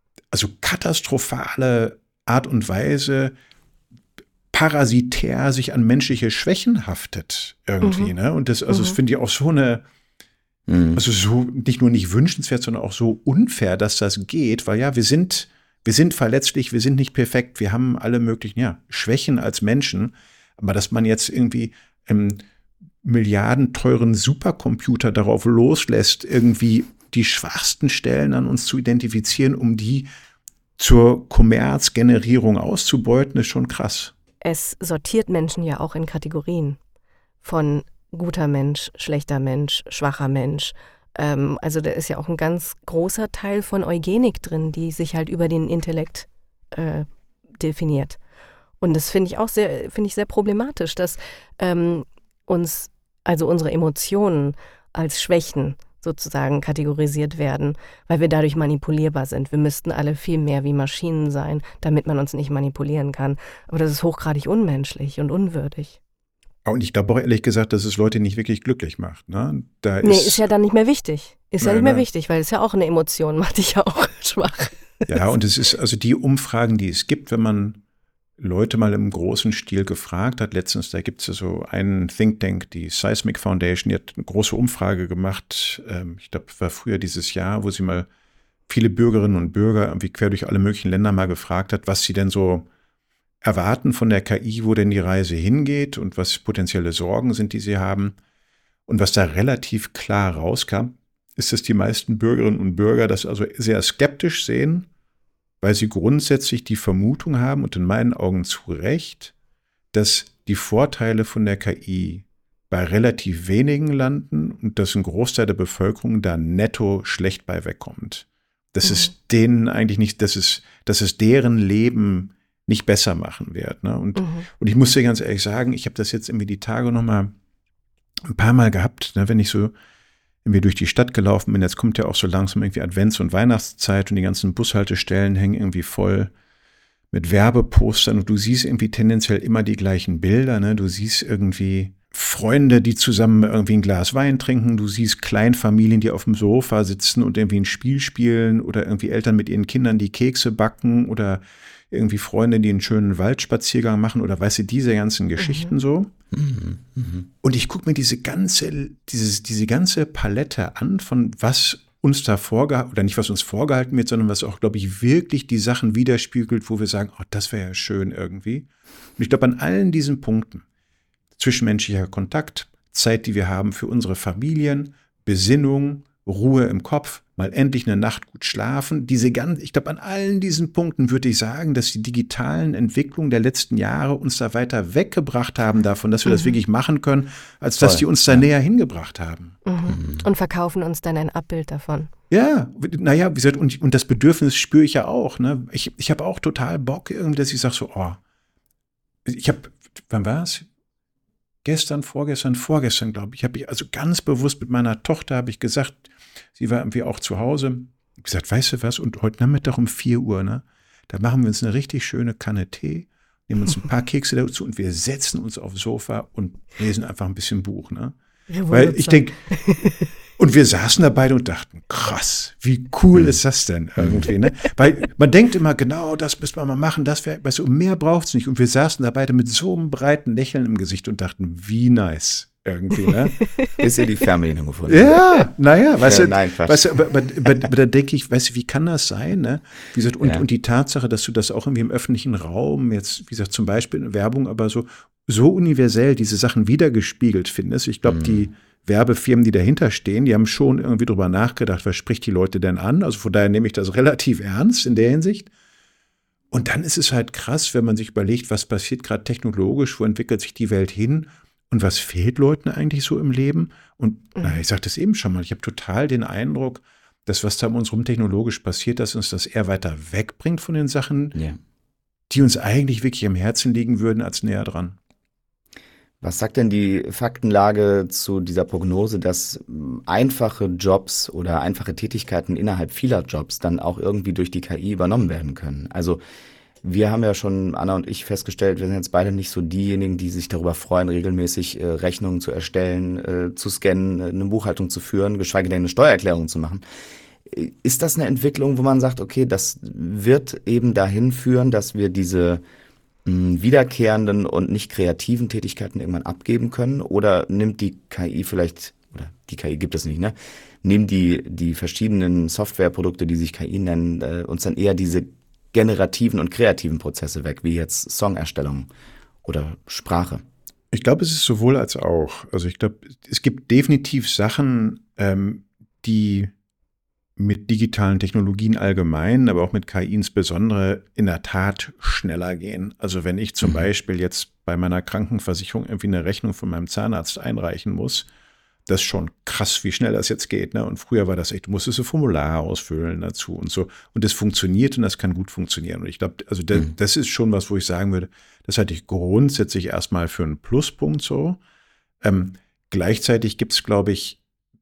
katastrophale Art und Weise parasitär sich an menschliche Schwächen haftet irgendwie. Ne? Und das finde ich auch so eine also so nicht nur nicht wünschenswert, sondern auch so unfair, dass das geht, weil ja, wir sind verletzlich, wir sind nicht perfekt, wir haben alle möglichen Schwächen als Menschen, aber dass man jetzt irgendwie milliardenteuren Supercomputer darauf loslässt, irgendwie die schwachsten Stellen an uns zu identifizieren, um die zur Kommerzgenerierung auszubeuten, ist schon krass. Es sortiert Menschen ja auch in Kategorien von guter Mensch, schlechter Mensch, schwacher Mensch. Also da ist ja auch ein ganz großer Teil von Eugenik drin, die sich halt über den Intellekt definiert. Und das finde ich sehr problematisch, dass uns, also unsere Emotionen als Schwächen sozusagen kategorisiert werden, weil wir dadurch manipulierbar sind. Wir müssten alle viel mehr wie Maschinen sein, damit man uns nicht manipulieren kann. Aber das ist hochgradig unmenschlich und unwürdig. Und ich glaube auch ehrlich gesagt, dass es Leute nicht wirklich glücklich macht. Ne? Ist ja dann nicht mehr wichtig. Ist ja nicht mehr wichtig, weil es ja auch eine Emotion macht dich ja auch schwach. Ja, und es ist also die Umfragen, die es gibt, wenn man Leute mal im großen Stil gefragt hat. Letztens, da gibt es ja so einen Think Tank, die Seismic Foundation, die hat eine große Umfrage gemacht. Ich glaube, war früher dieses Jahr, wo sie mal viele Bürgerinnen und Bürger irgendwie quer durch alle möglichen Länder mal gefragt hat, was sie denn so erwarten von der KI, wo denn die Reise hingeht und was potenzielle Sorgen sind, die sie haben. Und was da relativ klar rauskam, ist, dass die meisten Bürgerinnen und Bürger das also sehr skeptisch sehen, weil sie grundsätzlich die Vermutung haben, und in meinen Augen zu Recht, dass die Vorteile von der KI bei relativ wenigen landen und dass ein Großteil der Bevölkerung da netto schlecht bei wegkommt. Dass es denen eigentlich nicht, dass es deren Leben nicht besser machen wird. Ne? Und ich muss dir ganz ehrlich sagen, ich habe das jetzt irgendwie die Tage nochmal ein paar Mal gehabt, ne, wenn ich so irgendwie durch die Stadt gelaufen bin, jetzt kommt ja auch so langsam irgendwie Advents- und Weihnachtszeit und die ganzen Bushaltestellen hängen irgendwie voll mit Werbepostern und du siehst irgendwie tendenziell immer die gleichen Bilder, ne? Du siehst irgendwie Freunde, die zusammen irgendwie ein Glas Wein trinken, du siehst Kleinfamilien, die auf dem Sofa sitzen und irgendwie ein Spiel spielen oder irgendwie Eltern mit ihren Kindern, die Kekse backen oder irgendwie Freunde, die einen schönen Waldspaziergang machen oder weißt du, diese ganzen Geschichten so. Und ich gucke mir diese ganze Palette an von was uns da vorgehalten, oder nicht was uns vorgehalten wird, sondern was auch, glaube ich, wirklich die Sachen widerspiegelt, wo wir sagen, oh, das wäre ja schön irgendwie. Und ich glaube, an allen diesen Punkten, zwischenmenschlicher Kontakt, Zeit, die wir haben für unsere Familien, Besinnung, Ruhe im Kopf, mal endlich eine Nacht gut schlafen. Ich glaube, an allen diesen Punkten würde ich sagen, dass die digitalen Entwicklungen der letzten Jahre uns da weiter weggebracht haben davon, dass wir das wirklich machen können, als dass die uns da näher hingebracht haben. Und verkaufen uns dann ein Abbild davon. Ja, naja, wie gesagt, und das Bedürfnis spüre ich ja auch. Ne? Ich habe auch total Bock, dass ich sage so, wann war es? Vorgestern, glaube ich, habe ich also ganz bewusst mit meiner Tochter habe ich gesagt, sie war irgendwie auch zu Hause, ich habe gesagt, weißt du was, und heute Nachmittag um 4 Uhr, ne, da machen wir uns eine richtig schöne Kanne Tee, nehmen uns ein paar Kekse dazu und wir setzen uns aufs Sofa und lesen einfach ein bisschen Buch, ne? Weil ich denke, und wir saßen da beide und dachten, krass, wie cool ist das denn irgendwie, ne? Weil man denkt immer, genau, das müssen wir mal machen, das wäre, weißt du, mehr braucht es nicht. Und wir saßen da beide mit so einem breiten Lächeln im Gesicht und dachten, wie nice irgendwie, ne? Bis ihr die Fernbedienung gefunden Ja, naja, weißt du, nein, aber da denke ich, weißt du, wie kann das sein, ne? Wie gesagt, und die Tatsache, dass du das auch irgendwie im öffentlichen Raum, jetzt, wie gesagt, zum Beispiel in Werbung, aber so universell diese Sachen wiedergespiegelt findest. Ich glaube, die Werbefirmen, die dahinter stehen, die haben schon irgendwie drüber nachgedacht, was spricht die Leute denn an? Also von daher nehme ich das relativ ernst in der Hinsicht. Und dann ist es halt krass, wenn man sich überlegt, was passiert gerade technologisch, wo entwickelt sich die Welt hin und was fehlt Leuten eigentlich so im Leben? Und ich sagte es eben schon mal, ich habe total den Eindruck, dass was da um uns rum technologisch passiert, dass uns das eher weiter wegbringt von den Sachen, die uns eigentlich wirklich am Herzen liegen würden, als näher dran. Was sagt denn die Faktenlage zu dieser Prognose, dass einfache Jobs oder einfache Tätigkeiten innerhalb vieler Jobs dann auch irgendwie durch die KI übernommen werden können? Also wir haben ja schon, Anna und ich, festgestellt, wir sind jetzt beide nicht so diejenigen, die sich darüber freuen, regelmäßig Rechnungen zu erstellen, zu scannen, eine Buchhaltung zu führen, geschweige denn eine Steuererklärung zu machen. Ist das eine Entwicklung, wo man sagt, okay, das wird eben dahin führen, dass wir diese wiederkehrenden und nicht kreativen Tätigkeiten irgendwann abgeben können? Oder nimmt die KI vielleicht, oder die KI gibt es nicht, ne? Nehmen die verschiedenen Softwareprodukte, die sich KI nennen, uns dann eher diese generativen und kreativen Prozesse weg, wie jetzt Songerstellung oder Sprache? Ich glaube, es ist sowohl als auch. Also ich glaube, es gibt definitiv Sachen, die mit digitalen Technologien allgemein, aber auch mit KI insbesondere in der Tat schneller gehen. Also wenn ich zum Beispiel jetzt bei meiner Krankenversicherung irgendwie eine Rechnung von meinem Zahnarzt einreichen muss, das ist schon krass, wie schnell das jetzt geht, ne? Und früher war das echt, du musstest ein Formular ausfüllen dazu und so. Und das funktioniert und das kann gut funktionieren. Und ich glaube, also das ist schon was, wo ich sagen würde, das halte ich grundsätzlich erstmal für einen Pluspunkt so. Gleichzeitig gibt es, glaube ich,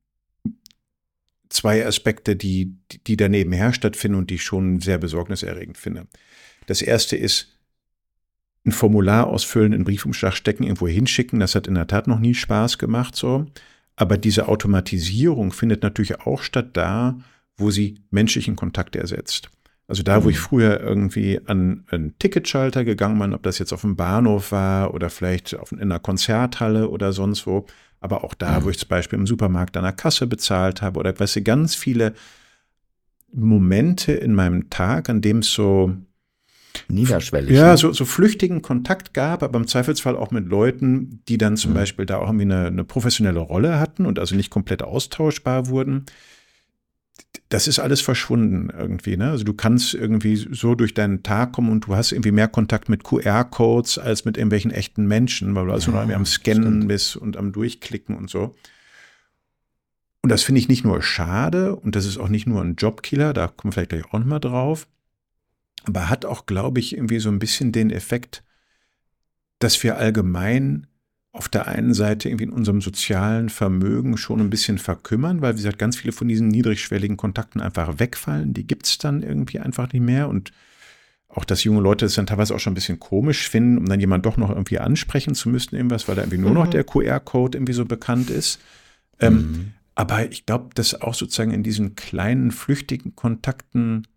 zwei Aspekte, die da nebenher stattfinden und die ich schon sehr besorgniserregend finde. Das erste ist, ein Formular ausfüllen, in einen Briefumschlag stecken, irgendwo hinschicken. Das hat in der Tat noch nie Spaß gemacht so. Aber diese Automatisierung findet natürlich auch statt da, wo sie menschlichen Kontakt ersetzt. Also da, wo ich früher irgendwie an einen Ticketschalter gegangen bin, ob das jetzt auf dem Bahnhof war oder vielleicht in einer Konzerthalle oder sonst wo, aber auch da, wo ich zum Beispiel im Supermarkt an der Kasse bezahlt habe oder weißt du, ganz viele Momente in meinem Tag, an dem es so niederschwellig. Ja, so flüchtigen Kontakt gab, aber im Zweifelsfall auch mit Leuten, die dann zum Beispiel da auch irgendwie eine professionelle Rolle hatten und also nicht komplett austauschbar wurden. Das ist alles verschwunden irgendwie, ne? Also du kannst irgendwie so durch deinen Tag kommen und du hast irgendwie mehr Kontakt mit QR-Codes als mit irgendwelchen echten Menschen, weil du also noch irgendwie am Scannen bist und am Durchklicken und so. Und das finde ich nicht nur schade und das ist auch nicht nur ein Jobkiller, da kommen wir vielleicht gleich auch nochmal drauf, aber hat auch, glaube ich, irgendwie so ein bisschen den Effekt, dass wir allgemein auf der einen Seite irgendwie in unserem sozialen Vermögen schon ein bisschen verkümmern, weil, wie gesagt, ganz viele von diesen niedrigschwelligen Kontakten einfach wegfallen. Die gibt es dann irgendwie einfach nicht mehr. Und auch, dass junge Leute es dann teilweise auch schon ein bisschen komisch finden, um dann jemanden doch noch irgendwie ansprechen zu müssen, irgendwas, weil da irgendwie nur noch der QR-Code irgendwie so bekannt ist. Aber ich glaube, dass auch sozusagen in diesen kleinen, flüchtigen Kontakten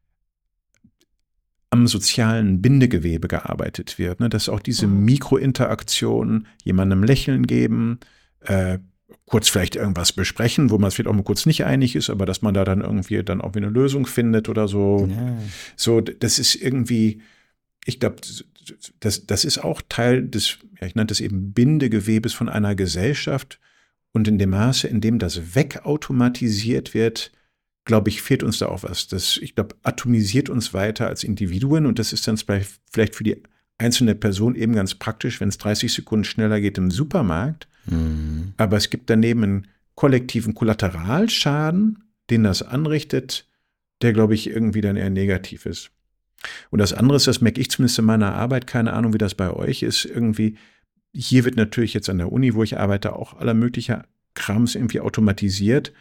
am sozialen Bindegewebe gearbeitet wird, ne? Dass auch diese Mikrointeraktionen jemandem Lächeln geben, kurz vielleicht irgendwas besprechen, wo man es vielleicht auch mal kurz nicht einig ist, aber dass man da dann irgendwie eine Lösung findet oder so. Ja. So, das ist irgendwie, ich glaube, das ist auch Teil des, ja, ich nannte es eben Bindegewebes von einer Gesellschaft. Und in dem Maße, in dem das wegautomatisiert wird, glaube ich, fehlt uns da auch was. Das, ich glaube, atomisiert uns weiter als Individuen und das ist dann vielleicht für die einzelne Person eben ganz praktisch, wenn es 30 Sekunden schneller geht im Supermarkt. Aber es gibt daneben einen kollektiven Kollateralschaden, den das anrichtet, der, glaube ich, irgendwie dann eher negativ ist. Und das andere ist, das merke ich zumindest in meiner Arbeit, keine Ahnung, wie das bei euch ist, irgendwie, hier wird natürlich jetzt an der Uni, wo ich arbeite, auch aller möglicher Krams irgendwie automatisiert.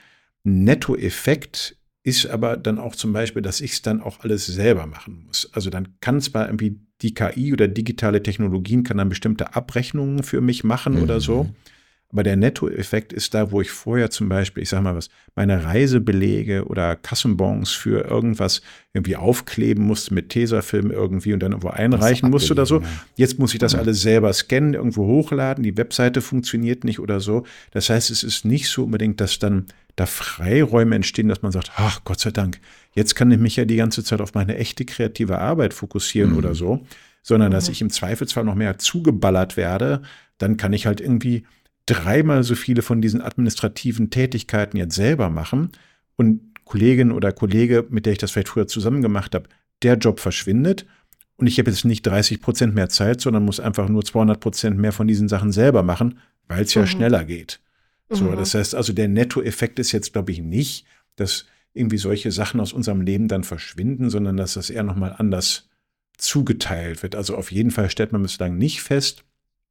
Nettoeffekt ist aber dann auch zum Beispiel, dass ich es dann auch alles selber machen muss. Also dann kann zwar irgendwie die KI oder digitale Technologien kann dann bestimmte Abrechnungen für mich machen oder so, aber der Nettoeffekt ist da, wo ich vorher zum Beispiel, ich sag mal was, meine Reisebelege oder Kassenbons für irgendwas irgendwie aufkleben musste mit Tesafilm irgendwie und dann irgendwo einreichen musste oder so. Jetzt muss ich das alles selber scannen, irgendwo hochladen, die Webseite funktioniert nicht oder so. Das heißt, es ist nicht so unbedingt, dass dann da Freiräume entstehen, dass man sagt, ach Gott sei Dank, jetzt kann ich mich ja die ganze Zeit auf meine echte kreative Arbeit fokussieren oder so, sondern dass ich im Zweifelsfall noch mehr zugeballert werde, dann kann ich halt irgendwie 3-mal so viele von diesen administrativen Tätigkeiten jetzt selber machen und Kollegin oder Kollege, mit der ich das vielleicht früher zusammen gemacht habe, der Job verschwindet und ich habe jetzt nicht 30% mehr Zeit, sondern muss einfach nur 200% mehr von diesen Sachen selber machen, weil es ja schneller geht. So, das heißt also, der Nettoeffekt ist jetzt, glaube ich, nicht, dass irgendwie solche Sachen aus unserem Leben dann verschwinden, sondern dass das eher nochmal anders zugeteilt wird. Also auf jeden Fall stellt man bislang nicht fest,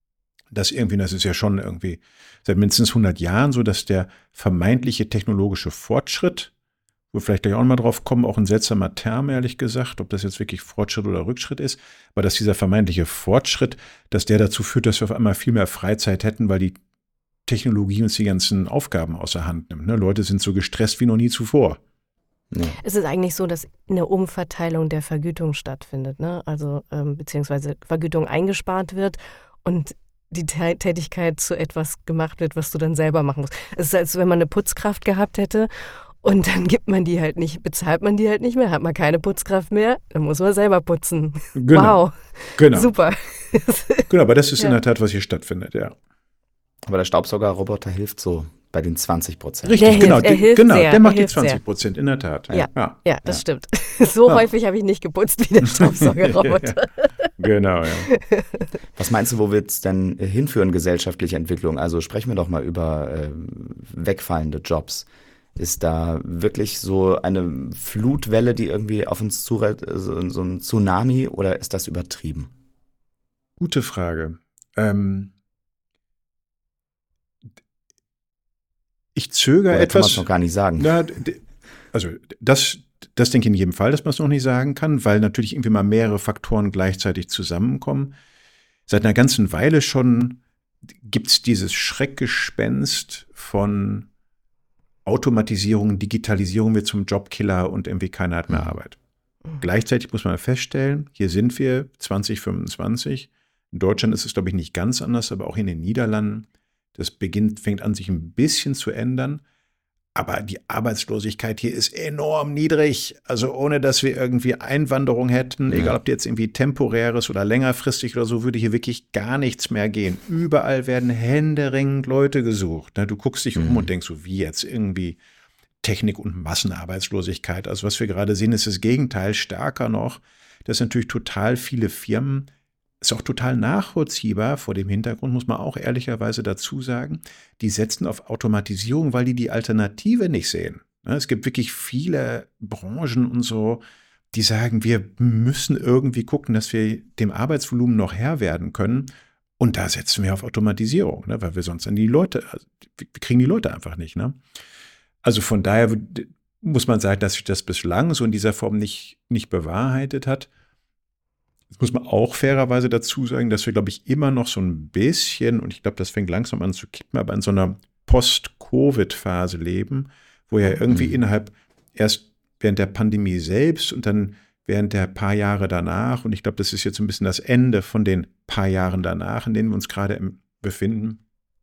dass irgendwie, das ist ja schon irgendwie seit mindestens 100 Jahren so, dass der vermeintliche technologische Fortschritt, wo wir vielleicht gleich auch mal drauf kommen, auch ein seltsamer Term, ehrlich gesagt, ob das jetzt wirklich Fortschritt oder Rückschritt ist, aber dass dieser vermeintliche Fortschritt, dass der dazu führt, dass wir auf einmal viel mehr Freizeit hätten, weil die Technologie uns die ganzen Aufgaben außer Hand nimmt. Ne? Leute sind so gestresst wie noch nie zuvor. Ja. Es ist eigentlich so, dass eine Umverteilung der Vergütung stattfindet, ne? Also beziehungsweise Vergütung eingespart wird und die Tätigkeit zu etwas gemacht wird, was du dann selber machen musst. Es ist, als wenn man eine Putzkraft gehabt hätte und dann gibt man die halt nicht, bezahlt man die halt nicht mehr, hat man keine Putzkraft mehr, dann muss man selber putzen. Genau. Wow, genau. Super. Genau, aber das ist in der Tat, was hier stattfindet, ja. Aber der Staubsaugerroboter hilft so bei den 20%. Richtig, der hilft sehr, der macht die 20%, in der Tat. Ja, das stimmt. So häufig habe ich nicht geputzt wie der Staubsaugerroboter. Genau, ja. Was meinst du, wo wird es denn hinführen, gesellschaftliche Entwicklung? Also sprechen wir doch mal über wegfallende Jobs. Ist da wirklich so eine Flutwelle, die irgendwie auf uns zurennt, so ein Tsunami, oder ist das übertrieben? Gute Frage. Ich zögere oder etwas. Kann man es noch gar nicht sagen. Na, also das denke ich in jedem Fall, dass man es noch nicht sagen kann, weil natürlich irgendwie mal mehrere Faktoren gleichzeitig zusammenkommen. Seit einer ganzen Weile schon gibt es dieses Schreckgespenst von Automatisierung, Digitalisierung wird zum Jobkiller und irgendwie keiner hat mehr Arbeit. Gleichzeitig muss man feststellen, hier sind wir 2025. In Deutschland ist es, glaube ich, nicht ganz anders, aber auch in den Niederlanden. Das fängt an, sich ein bisschen zu ändern. Aber die Arbeitslosigkeit hier ist enorm niedrig. Also ohne, dass wir irgendwie Einwanderung hätten, egal ob die jetzt irgendwie temporäres oder längerfristig oder so, würde hier wirklich gar nichts mehr gehen. Überall werden händeringend Leute gesucht. Du guckst dich um und denkst so, wie jetzt irgendwie Technik- und Massenarbeitslosigkeit. Also was wir gerade sehen, ist das Gegenteil, stärker noch. Dass natürlich total viele Firmen, ist auch total nachvollziehbar, vor dem Hintergrund muss man auch ehrlicherweise dazu sagen, die setzen auf Automatisierung, weil die Alternative nicht sehen. Es gibt wirklich viele Branchen und so, die sagen, wir müssen irgendwie gucken, dass wir dem Arbeitsvolumen noch Herr werden können. Und da setzen wir auf Automatisierung, ne, weil wir sonst an die Leute, also wir kriegen die Leute einfach nicht. Ne? Also von daher muss man sagen, dass sich das bislang so in dieser Form nicht bewahrheitet hat. Jetzt muss man auch fairerweise dazu sagen, dass wir, glaube ich, immer noch so ein bisschen, und ich glaube, das fängt langsam an zu kippen, aber in so einer Post-Covid-Phase leben, wo ja irgendwie erst während der Pandemie selbst und dann während der paar Jahre danach, und ich glaube, das ist jetzt ein bisschen das Ende von den paar Jahren danach, in denen wir uns gerade befinden,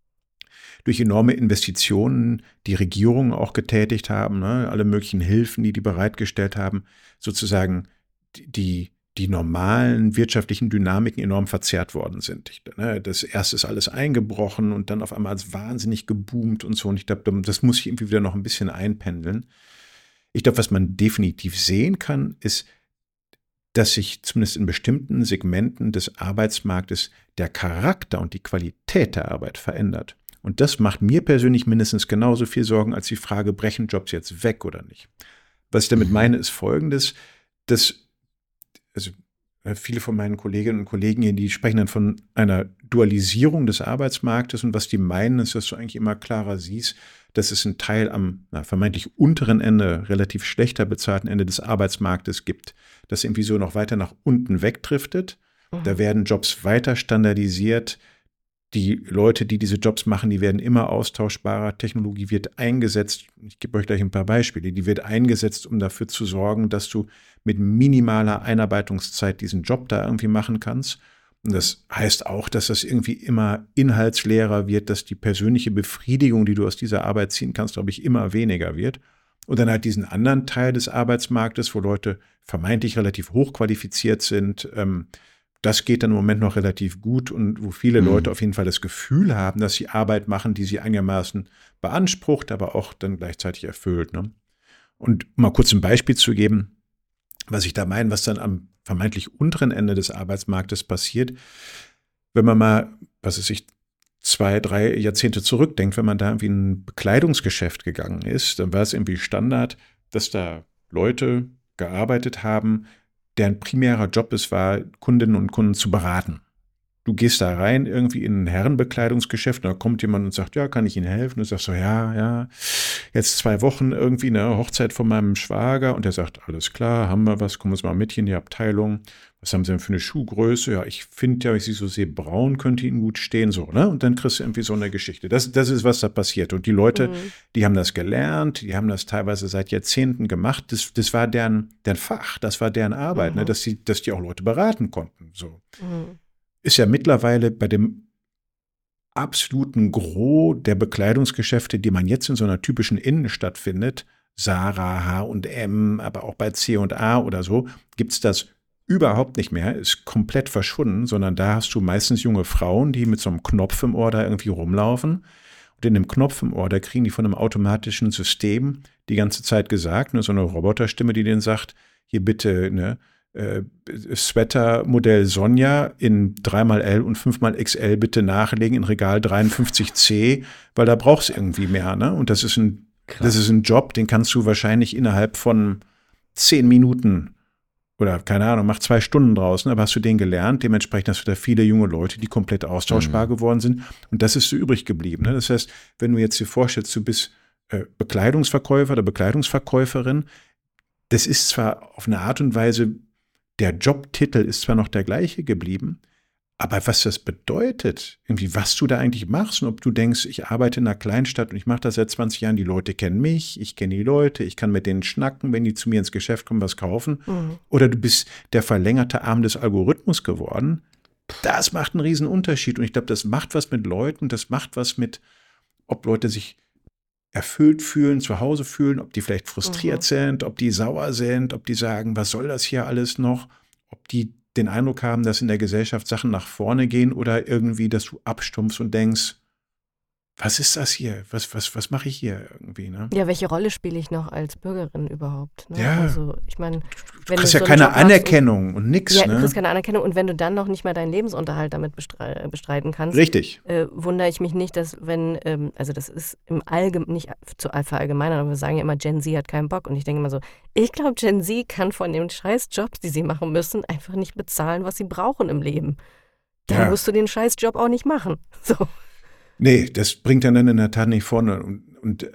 durch enorme Investitionen, die Regierungen auch getätigt haben, ne, alle möglichen Hilfen, die bereitgestellt haben, sozusagen die normalen wirtschaftlichen Dynamiken enorm verzerrt worden sind. Das erste ist alles eingebrochen und dann auf einmal ist wahnsinnig geboomt und so. Und ich glaube, das muss sich irgendwie wieder noch ein bisschen einpendeln. Ich glaube, was man definitiv sehen kann, ist, dass sich zumindest in bestimmten Segmenten des Arbeitsmarktes der Charakter und die Qualität der Arbeit verändert. Und das macht mir persönlich mindestens genauso viel Sorgen als die Frage, brechen Jobs jetzt weg oder nicht. Was ich damit meine, ist Folgendes, dass also viele von meinen Kolleginnen und Kollegen hier, die sprechen dann von einer Dualisierung des Arbeitsmarktes, und was die meinen, ist, dass du eigentlich immer klarer siehst, dass es einen Teil am vermeintlich unteren Ende, relativ schlechter bezahlten Ende des Arbeitsmarktes gibt, das irgendwie so noch weiter nach unten wegdriftet. Da werden Jobs weiter standardisiert. Die Leute, die diese Jobs machen, die werden immer austauschbarer. Technologie wird eingesetzt. Ich gebe euch gleich ein paar Beispiele. Die wird eingesetzt, um dafür zu sorgen, dass du mit minimaler Einarbeitungszeit diesen Job da irgendwie machen kannst. Und das heißt auch, dass das irgendwie immer inhaltsleerer wird, dass die persönliche Befriedigung, die du aus dieser Arbeit ziehen kannst, glaube ich, immer weniger wird. Und dann halt diesen anderen Teil des Arbeitsmarktes, wo Leute vermeintlich relativ hochqualifiziert sind, das geht dann im Moment noch relativ gut, und wo viele Leute auf jeden Fall das Gefühl haben, dass sie Arbeit machen, die sie einigermaßen beansprucht, aber auch dann gleichzeitig erfüllt. Ne? Und um mal kurz ein Beispiel zu geben, was ich da meine, was dann am vermeintlich unteren Ende des Arbeitsmarktes passiert, wenn man mal, 2, 3 Jahrzehnte zurückdenkt, wenn man da irgendwie in ein Bekleidungsgeschäft gegangen ist, dann war es irgendwie Standard, dass da Leute gearbeitet haben, deren primärer Job es war, Kundinnen und Kunden zu beraten. Du gehst da rein irgendwie in ein Herrenbekleidungsgeschäft, und da kommt jemand und sagt, ja, kann ich Ihnen helfen? Und du sagst so, ja, jetzt 2 Wochen irgendwie eine Hochzeit von meinem Schwager, und der sagt, alles klar, haben wir was, kommen Sie mal mit hier in die Abteilung. Was haben Sie denn für eine Schuhgröße? Ja, ich finde ja, wenn ich Sie so sehe, braun könnte Ihnen gut stehen, so, ne? Und dann kriegst du irgendwie so eine Geschichte. Das ist, was da passiert. Und die Leute, die haben das gelernt, die haben das teilweise seit Jahrzehnten gemacht. Das war deren Fach, das war deren Arbeit, ne? Dass die auch Leute beraten konnten, so. Ist ja mittlerweile bei dem absoluten Gros der Bekleidungsgeschäfte, die man jetzt in so einer typischen Innenstadt findet, Zara, H&M, aber auch bei C&A oder so, gibt es das überhaupt nicht mehr, ist komplett verschwunden, sondern da hast du meistens junge Frauen, die mit so einem Knopf im Ohr da irgendwie rumlaufen. Und in dem Knopf im Ohr, da kriegen die von einem automatischen System die ganze Zeit gesagt, ne, so eine Roboterstimme, die denen sagt, hier bitte, ne, Sweater Modell Sonja in 3xL und 5xL bitte nachlegen in Regal 53C, weil da brauchst du irgendwie mehr, ne? Und das ist ein Job, den kannst du wahrscheinlich innerhalb von 10 Minuten oder keine Ahnung, mach 2 Stunden draußen, aber hast du den gelernt. Dementsprechend hast du da viele junge Leute, die komplett austauschbar geworden sind, und das ist so übrig geblieben, ne? Das heißt, wenn du jetzt dir vorstellst, du bist Bekleidungsverkäufer oder Bekleidungsverkäuferin, das ist zwar auf eine Art und Weise, der Jobtitel ist zwar noch der gleiche geblieben, aber was das bedeutet, irgendwie was du da eigentlich machst, und ob du denkst, ich arbeite in einer Kleinstadt und ich mache das seit 20 Jahren, die Leute kennen mich, ich kenne die Leute, ich kann mit denen schnacken, wenn die zu mir ins Geschäft kommen, was kaufen, oder du bist der verlängerte Arm des Algorithmus geworden, das macht einen riesen Unterschied, und ich glaube, das macht was mit Leuten, das macht was mit, ob Leute sich erfüllt fühlen, zu Hause fühlen, ob die vielleicht frustriert sind, ob die sauer sind, ob die sagen, was soll das hier alles noch, ob die den Eindruck haben, dass in der Gesellschaft Sachen nach vorne gehen, oder irgendwie, dass du abstumpfst und denkst, was ist das hier? Was mache ich hier irgendwie? Ne? Ja, welche Rolle spiele ich noch als Bürgerin überhaupt? Ne? Ja. Also, ich meine, du kriegst ja keine Anerkennung und nix. Ja, ne? du kriegst keine Anerkennung, und wenn du dann noch nicht mal deinen Lebensunterhalt damit bestreiten kannst, Richtig. Wundere ich mich nicht, dass wenn, also das ist im Allgemeinen, nicht zu verallgemeinern, aber wir sagen ja immer, Gen Z hat keinen Bock, und ich denke immer so, ich glaube, Gen Z kann von den scheiß Jobs, die sie machen müssen, einfach nicht bezahlen, was sie brauchen im Leben. dann musst du den Scheißjob auch nicht machen. So. Nee, das bringt dann in der Tat nicht vorne. Und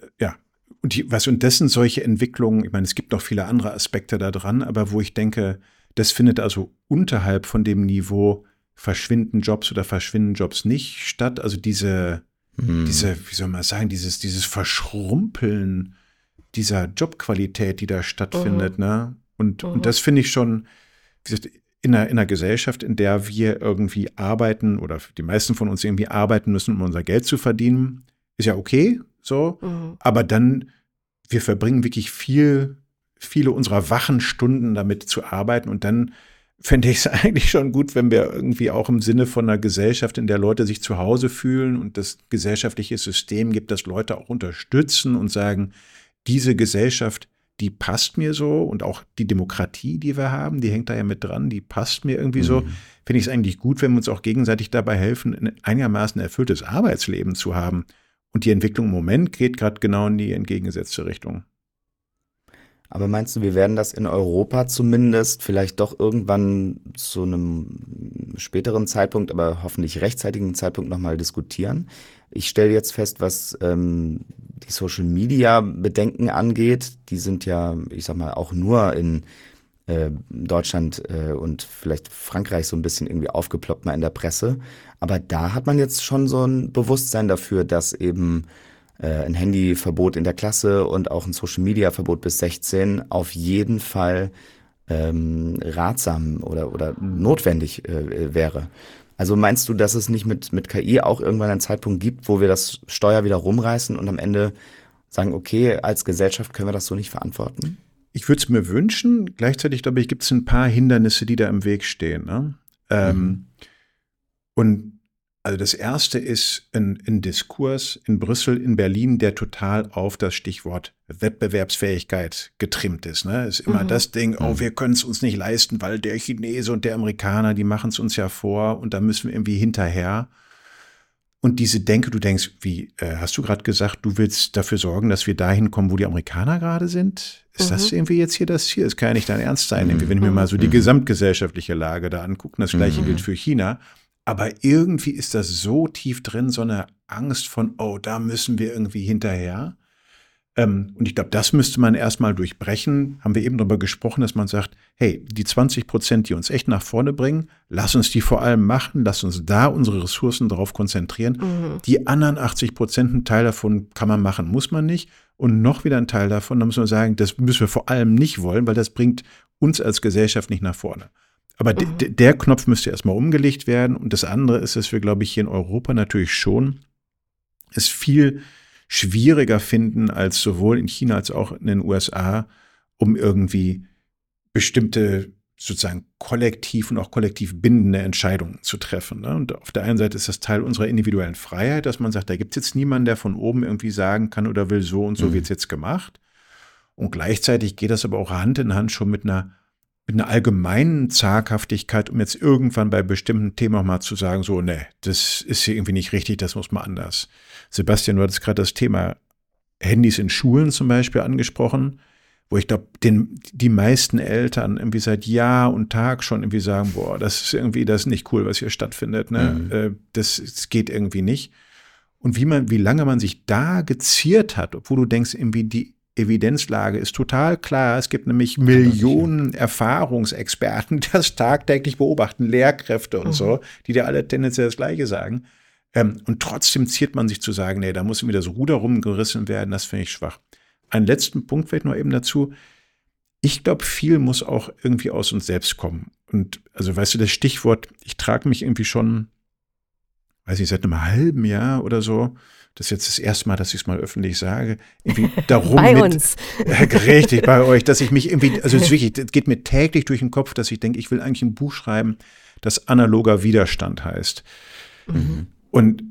das sind solche Entwicklungen, ich meine, es gibt noch viele andere Aspekte da dran, aber wo ich denke, das findet also unterhalb von dem Niveau verschwinden Jobs oder verschwinden Jobs nicht statt. Also diese, wie soll man sagen, dieses Verschrumpeln dieser Jobqualität, die da stattfindet, ne? Und das finde ich schon, wie gesagt, in einer Gesellschaft, in der wir irgendwie arbeiten oder die meisten von uns irgendwie arbeiten müssen, um unser Geld zu verdienen, ist ja okay, so. Aber dann, wir verbringen wirklich viele unserer wachen Stunden damit zu arbeiten und dann fände ich es eigentlich schon gut, wenn wir irgendwie auch im Sinne von einer Gesellschaft, in der Leute sich zu Hause fühlen und das gesellschaftliche System gibt, dass Leute auch unterstützen und sagen, diese Gesellschaft, die passt mir so und auch die Demokratie, die wir haben, die hängt da ja mit dran, die passt mir irgendwie so. Finde ich es eigentlich gut, wenn wir uns auch gegenseitig dabei helfen, ein einigermaßen erfülltes Arbeitsleben zu haben. Und die Entwicklung im Moment geht gerade genau in die entgegengesetzte Richtung. Aber meinst du, wir werden das in Europa zumindest vielleicht doch irgendwann zu einem späteren Zeitpunkt, aber hoffentlich rechtzeitigen Zeitpunkt nochmal diskutieren? Ich stelle jetzt fest, was die Social-Media-Bedenken angeht, die sind ja, ich sag mal, auch nur in Deutschland und vielleicht Frankreich so ein bisschen irgendwie aufgeploppt mal in der Presse. Aber da hat man jetzt schon so ein Bewusstsein dafür, dass eben ein Handyverbot in der Klasse und auch ein Social-Media-Verbot bis 16 auf jeden Fall ratsam oder notwendig wäre. Also meinst du, dass es nicht mit KI auch irgendwann einen Zeitpunkt gibt, wo wir das Steuer wieder rumreißen und am Ende sagen, okay, als Gesellschaft können wir das so nicht verantworten? Ich würde es mir wünschen. Gleichzeitig, glaube ich, gibt es ein paar Hindernisse, die da im Weg stehen. Ne? Und also das erste ist ein Diskurs in Brüssel, in Berlin, der total auf das Stichwort Wettbewerbsfähigkeit getrimmt ist. Ne? Ist immer das Ding, wir können es uns nicht leisten, weil der Chinese und der Amerikaner, die machen es uns ja vor und da müssen wir irgendwie hinterher. Und diese Denke, du denkst, wie hast du gerade gesagt, du willst dafür sorgen, dass wir dahin kommen, wo die Amerikaner gerade sind? Ist das irgendwie jetzt hier das Ziel? Das kann ja nicht dein Ernst sein, irgendwie, wenn ich mir mal so die gesamtgesellschaftliche Lage da angucke. Das Gleiche gilt für China. Aber irgendwie ist das so tief drin, so eine Angst von, da müssen wir irgendwie hinterher. Und ich glaube, das müsste man erstmal durchbrechen. Haben wir eben darüber gesprochen, dass man sagt, hey, die 20%, die uns echt nach vorne bringen, lass uns die vor allem machen, lass uns da unsere Ressourcen darauf konzentrieren. Die anderen 80%, ein Teil davon kann man machen, muss man nicht. Und noch wieder ein Teil davon, da muss man sagen, das müssen wir vor allem nicht wollen, weil das bringt uns als Gesellschaft nicht nach vorne. Aber der Knopf müsste erstmal umgelegt werden. Und das andere ist, dass wir, glaube ich, hier in Europa natürlich schon es viel schwieriger finden als sowohl in China als auch in den USA, um irgendwie bestimmte sozusagen kollektiv und auch kollektiv bindende Entscheidungen zu treffen. Ne? Und auf der einen Seite ist das Teil unserer individuellen Freiheit, dass man sagt, da gibt es jetzt niemanden, der von oben irgendwie sagen kann oder will, so und so wird es jetzt gemacht. Und gleichzeitig geht das aber auch Hand in Hand schon mit einer allgemeinen Zaghaftigkeit, um jetzt irgendwann bei bestimmten Themen mal zu sagen, so, nee, das ist hier irgendwie nicht richtig, das muss mal anders. Sebastian, du hattest gerade das Thema Handys in Schulen zum Beispiel angesprochen, wo ich glaube, die meisten Eltern irgendwie seit Jahr und Tag schon irgendwie sagen, boah, das ist nicht cool, was hier stattfindet, ne? Das geht irgendwie nicht. Und wie lange man sich da geziert hat, obwohl du denkst, irgendwie die Evidenzlage ist total klar. Es gibt nämlich Millionen Erfahrungsexperten, die das tagtäglich beobachten, Lehrkräfte und so, die dir alle tendenziell das Gleiche sagen. Und trotzdem ziert man sich zu sagen, nee, da muss wieder das Ruder rumgerissen werden, das finde ich schwach. Einen letzten Punkt vielleicht noch eben dazu. Ich glaube, viel muss auch irgendwie aus uns selbst kommen. Und also, weißt du, das Stichwort, ich trage mich irgendwie schon, weiß ich, seit einem halben Jahr oder so, das ist jetzt das erste Mal, dass ich es mal öffentlich sage, irgendwie darum bei uns. Richtig, bei euch, dass ich mich irgendwie, also es ist wirklich, es geht mir täglich durch den Kopf, dass ich denke, ich will eigentlich ein Buch schreiben, das analoger Widerstand heißt. Und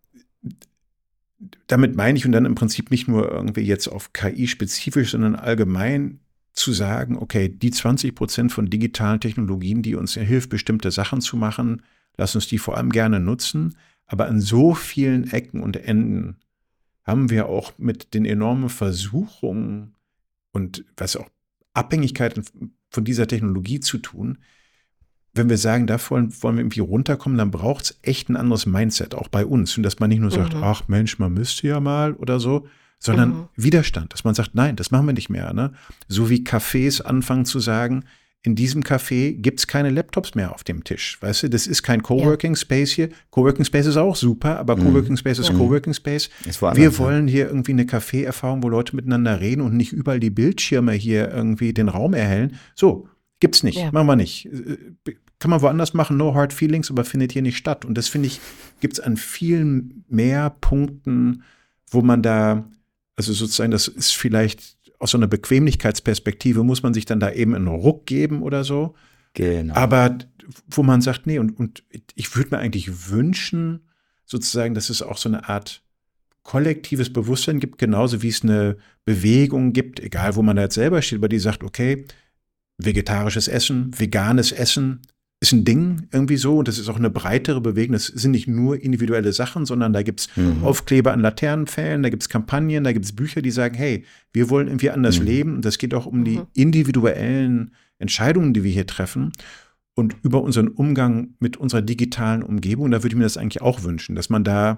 damit meine ich, und dann im Prinzip nicht nur irgendwie jetzt auf KI spezifisch, sondern allgemein zu sagen, okay, die 20% von digitalen Technologien, die uns hilft, bestimmte Sachen zu machen, lass uns die vor allem gerne nutzen. Aber an so vielen Ecken und Enden haben wir auch mit den enormen Versuchungen und was auch Abhängigkeiten von dieser Technologie zu tun, wenn wir sagen, da wollen wir irgendwie runterkommen, dann braucht es echt ein anderes Mindset, auch bei uns. Und dass man nicht nur sagt, ach Mensch, man müsste ja mal oder so, sondern Widerstand, dass man sagt, nein, das machen wir nicht mehr. Ne? So wie Cafés anfangen zu sagen, in diesem Café gibt es keine Laptops mehr auf dem Tisch. Weißt du, das ist kein Coworking Space hier. Coworking Space ist auch super, aber Coworking Space ist Coworking Space. Wir wollen hier irgendwie eine Café-Erfahrung, wo Leute miteinander reden und nicht überall die Bildschirme hier irgendwie den Raum erhellen. So, gibt's nicht, machen wir nicht. Kann man woanders machen, no hard feelings, aber findet hier nicht statt. Und das, finde ich, gibt's an vielen mehr Punkten, wo man da, also sozusagen, das ist vielleicht aus so einer Bequemlichkeitsperspektive, muss man sich dann da eben einen Ruck geben oder so. Genau. Aber wo man sagt, nee, und ich würde mir eigentlich wünschen, sozusagen, dass es auch so eine Art kollektives Bewusstsein gibt, genauso wie es eine Bewegung gibt, egal wo man da jetzt selber steht, aber die sagt, okay, vegetarisches Essen, veganes Essen ist ein Ding irgendwie so, und das ist auch eine breitere Bewegung. Das sind nicht nur individuelle Sachen, sondern da gibt es Aufkleber an Laternenpfählen, da gibt es Kampagnen, da gibt es Bücher, die sagen, hey, wir wollen irgendwie anders leben. Und das geht auch um die individuellen Entscheidungen, die wir hier treffen und über unseren Umgang mit unserer digitalen Umgebung. Da würde ich mir das eigentlich auch wünschen, dass man da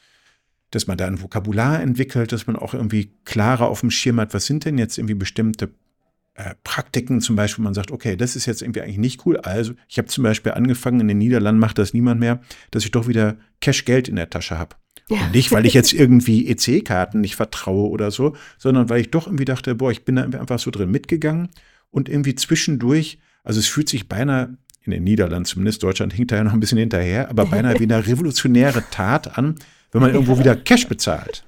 ein Vokabular entwickelt, dass man auch irgendwie klarer auf dem Schirm hat, was sind denn jetzt irgendwie bestimmte Praktiken zum Beispiel, man sagt, okay, das ist jetzt irgendwie eigentlich nicht cool. Also ich habe zum Beispiel angefangen, in den Niederlanden macht das niemand mehr, dass ich doch wieder Cash-Geld in der Tasche habe. Ja. Und nicht, weil ich jetzt irgendwie EC-Karten nicht vertraue oder so, sondern weil ich doch irgendwie dachte, boah, ich bin da einfach so drin mitgegangen und irgendwie zwischendurch, also es fühlt sich beinahe, in den Niederlanden zumindest, Deutschland hinkt da ja noch ein bisschen hinterher, aber beinahe wie eine revolutionäre Tat an, wenn man irgendwo wieder Cash bezahlt.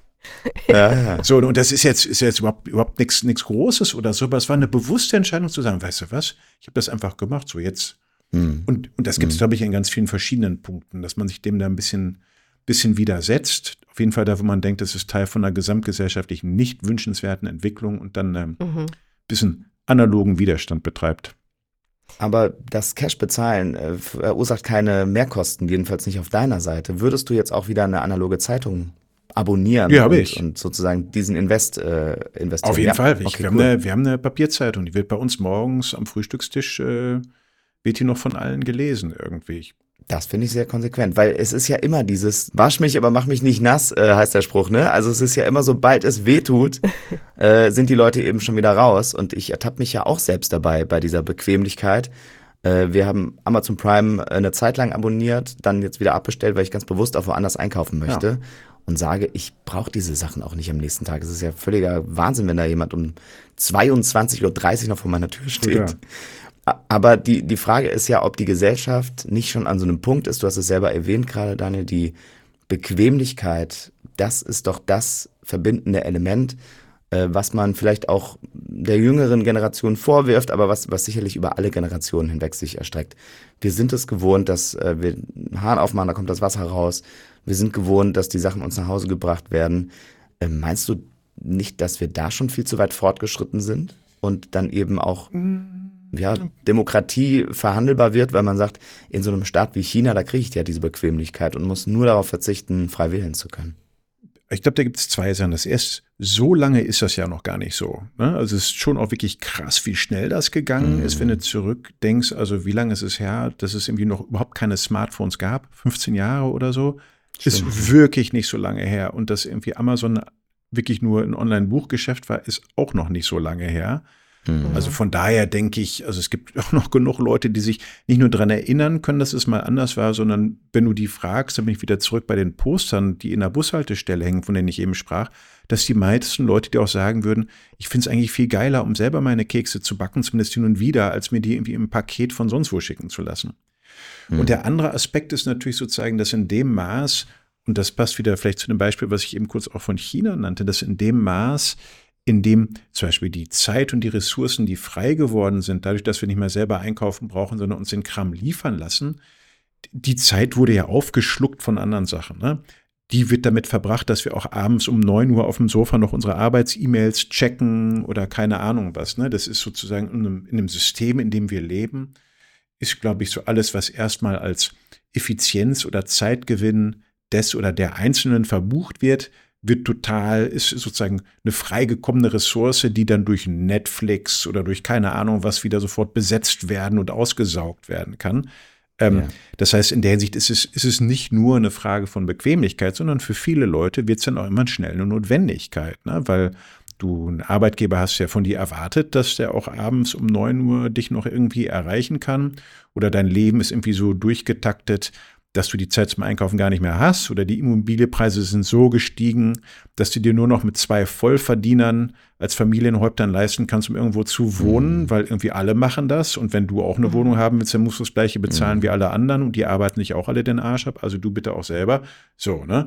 Ja. So, und das ist jetzt überhaupt nichts Großes oder so, aber es war eine bewusste Entscheidung zu sagen, weißt du was, ich habe das einfach gemacht, so jetzt. Und das gibt es, glaube ich, in ganz vielen verschiedenen Punkten, dass man sich dem da ein bisschen widersetzt. Auf jeden Fall da, wo man denkt, das ist Teil von einer gesamtgesellschaftlichen, nicht wünschenswerten Entwicklung und dann ein bisschen analogen Widerstand betreibt. Aber das Cash-Bezahlen verursacht keine Mehrkosten, jedenfalls nicht auf deiner Seite. Würdest du jetzt auch wieder eine analoge Zeitung abonnieren und sozusagen diesen investieren? Auf jeden Fall. Okay, wir haben eine Papierzeitung, die wird bei uns morgens am Frühstückstisch, wird die noch von allen gelesen irgendwie. Das finde ich sehr konsequent, weil es ist ja immer dieses wasch mich, aber mach mich nicht nass, heißt der Spruch, ne? Also es ist ja immer, sobald es wehtut, sind die Leute eben schon wieder raus, und ich ertappe mich ja auch selbst dabei bei dieser Bequemlichkeit. Wir haben Amazon Prime eine Zeit lang abonniert, dann jetzt wieder abbestellt, weil ich ganz bewusst auch woanders einkaufen möchte. Ja. Und sage, ich brauche diese Sachen auch nicht am nächsten Tag. Es ist ja völliger Wahnsinn, wenn da jemand um 22:30 Uhr noch vor meiner Tür steht. Ja. Aber die Frage ist ja, ob die Gesellschaft nicht schon an so einem Punkt ist, du hast es selber erwähnt gerade, Daniel, die Bequemlichkeit, das ist doch das verbindende Element, was man vielleicht auch der jüngeren Generation vorwirft, aber was sicherlich über alle Generationen hinweg sich erstreckt. Wir sind es gewohnt, dass wir einen Hahn aufmachen, da kommt das Wasser raus. Wir sind gewohnt, dass die Sachen uns nach Hause gebracht werden. Meinst du nicht, dass wir da schon viel zu weit fortgeschritten sind und dann eben auch Demokratie verhandelbar wird, weil man sagt, in so einem Staat wie China, da kriege ich ja diese Bequemlichkeit und muss nur darauf verzichten, frei wählen zu können? Ich glaube, da gibt es zwei Sachen. Das erste, so lange ist das ja noch gar nicht so. Ne? Also es ist schon auch wirklich krass, wie schnell das gegangen ist, wenn du zurückdenkst, also wie lange ist es her, dass es irgendwie noch überhaupt keine Smartphones gab, 15 Jahre oder so. Ist wirklich nicht so lange her. Und dass irgendwie Amazon wirklich nur ein Online-Buchgeschäft war, ist auch noch nicht so lange her. Also von daher denke ich, also es gibt auch noch genug Leute, die sich nicht nur daran erinnern können, dass es mal anders war, sondern wenn du die fragst, dann bin ich wieder zurück bei den Postern, die in der Bushaltestelle hängen, von denen ich eben sprach, dass die meisten Leute dir auch sagen würden, ich finde es eigentlich viel geiler, um selber meine Kekse zu backen, zumindest hin und wieder, als mir die irgendwie im Paket von sonst wo schicken zu lassen. Und der andere Aspekt ist natürlich sozusagen, dass in dem Maß, und das passt wieder vielleicht zu dem Beispiel, was ich eben kurz auch von China nannte, dass in dem Maß, in dem zum Beispiel die Zeit und die Ressourcen, die frei geworden sind, dadurch, dass wir nicht mehr selber einkaufen brauchen, sondern uns den Kram liefern lassen, die Zeit wurde ja aufgeschluckt von anderen Sachen. Ne? Die wird damit verbracht, dass wir auch abends um 9 Uhr auf dem Sofa noch unsere Arbeits-E-Mails checken oder keine Ahnung was. Ne? Das ist sozusagen in einem System, in dem wir leben, ist, glaube ich, so alles, was erstmal als Effizienz oder Zeitgewinn des oder der Einzelnen verbucht wird, ist sozusagen eine freigekommene Ressource, die dann durch Netflix oder durch keine Ahnung was wieder sofort besetzt werden und ausgesaugt werden kann. Das heißt, in der Hinsicht ist es nicht nur eine Frage von Bequemlichkeit, sondern für viele Leute wird es dann auch immer schnell eine Notwendigkeit, ne? Weil du einen Arbeitgeber hast, der von dir erwartet, dass der auch abends um 9 Uhr dich noch irgendwie erreichen kann, oder dein Leben ist irgendwie so durchgetaktet, dass du die Zeit zum Einkaufen gar nicht mehr hast, oder die Immobilienpreise sind so gestiegen, dass du dir nur noch mit 2 Vollverdienern als Familienhäuptern leisten kannst, um irgendwo zu wohnen, weil irgendwie alle machen das, und wenn du auch eine Wohnung haben willst, dann musst du das Gleiche bezahlen wie alle anderen, und die arbeiten nicht auch alle den Arsch ab, also du bitte auch selber. So, ne?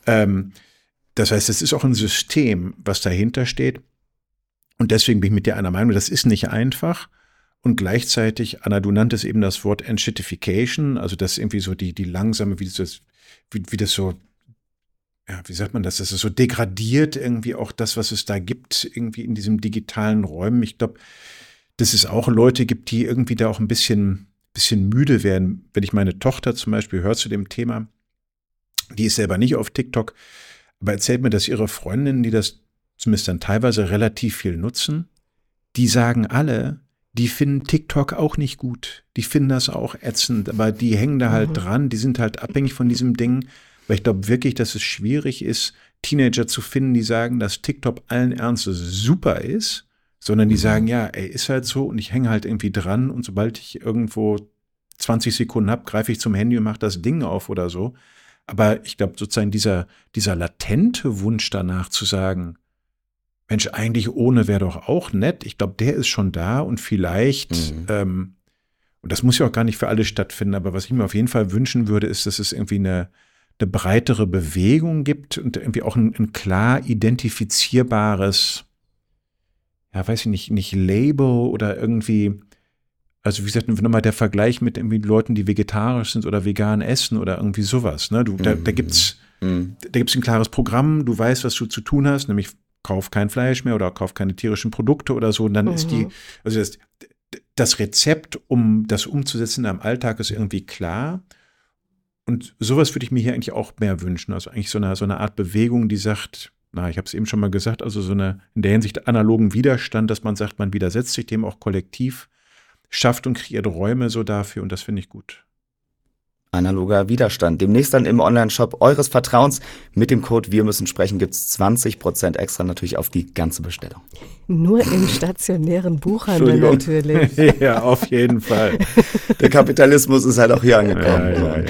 Das heißt, es ist auch ein System, was dahinter steht, und deswegen bin ich mit dir einer Meinung, das ist nicht einfach. Und gleichzeitig, Anna, du nanntest eben das Wort Entshittification, also das irgendwie so die langsame, wie das so, ja, wie sagt man das, dass es so degradiert irgendwie auch das, was es da gibt, irgendwie in diesem digitalen Räumen. Ich glaube, dass es auch Leute gibt, die irgendwie da auch ein bisschen müde werden. Wenn ich meine Tochter zum Beispiel höre zu dem Thema, die ist selber nicht auf TikTok, aber erzählt mir, dass ihre Freundinnen, die das zumindest dann teilweise relativ viel nutzen, die sagen alle, die finden TikTok auch nicht gut. Die finden das auch ätzend, aber die hängen da halt dran, die sind halt abhängig von diesem Ding. Weil ich glaube wirklich, dass es schwierig ist, Teenager zu finden, die sagen, dass TikTok allen Ernstes super ist, sondern die sagen, ja, ey, ist halt so und ich hänge halt irgendwie dran, und sobald ich irgendwo 20 Sekunden habe, greife ich zum Handy und mache das Ding auf oder so. Aber ich glaube sozusagen dieser latente Wunsch danach zu sagen, Mensch, eigentlich ohne wäre doch auch nett. Ich glaube, der ist schon da, und vielleicht, und das muss ja auch gar nicht für alle stattfinden, aber was ich mir auf jeden Fall wünschen würde, ist, dass es irgendwie eine breitere Bewegung gibt und irgendwie auch ein klar identifizierbares, ja, weiß ich nicht Label oder irgendwie, also wie gesagt, nochmal der Vergleich mit irgendwie Leuten, die vegetarisch sind oder vegan essen oder irgendwie sowas. Ne? Da gibt's ein klares Programm, du weißt, was du zu tun hast, nämlich kauf kein Fleisch mehr oder kauf keine tierischen Produkte oder so. Und dann ist das Rezept, um das umzusetzen in deinem Alltag, ist irgendwie klar. Und sowas würde ich mir hier eigentlich auch mehr wünschen. Also eigentlich so eine Art Bewegung, die sagt, ich habe es eben schon mal gesagt, also so eine in der Hinsicht analogen Widerstand, dass man sagt, man widersetzt sich dem auch kollektiv, schafft und kreiert Räume so dafür, und das finde ich gut. Analoger Widerstand. Demnächst dann im Onlineshop eures Vertrauens. Mit dem Code Wir müssen sprechen gibt's 20% extra natürlich auf die ganze Bestellung. Nur im stationären Buchhandel natürlich. Ja, auf jeden Fall. Der Kapitalismus ist halt auch hier angekommen. Ja.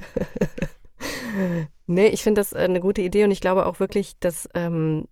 Nee, ich finde das eine gute Idee, und ich glaube auch wirklich, dass ein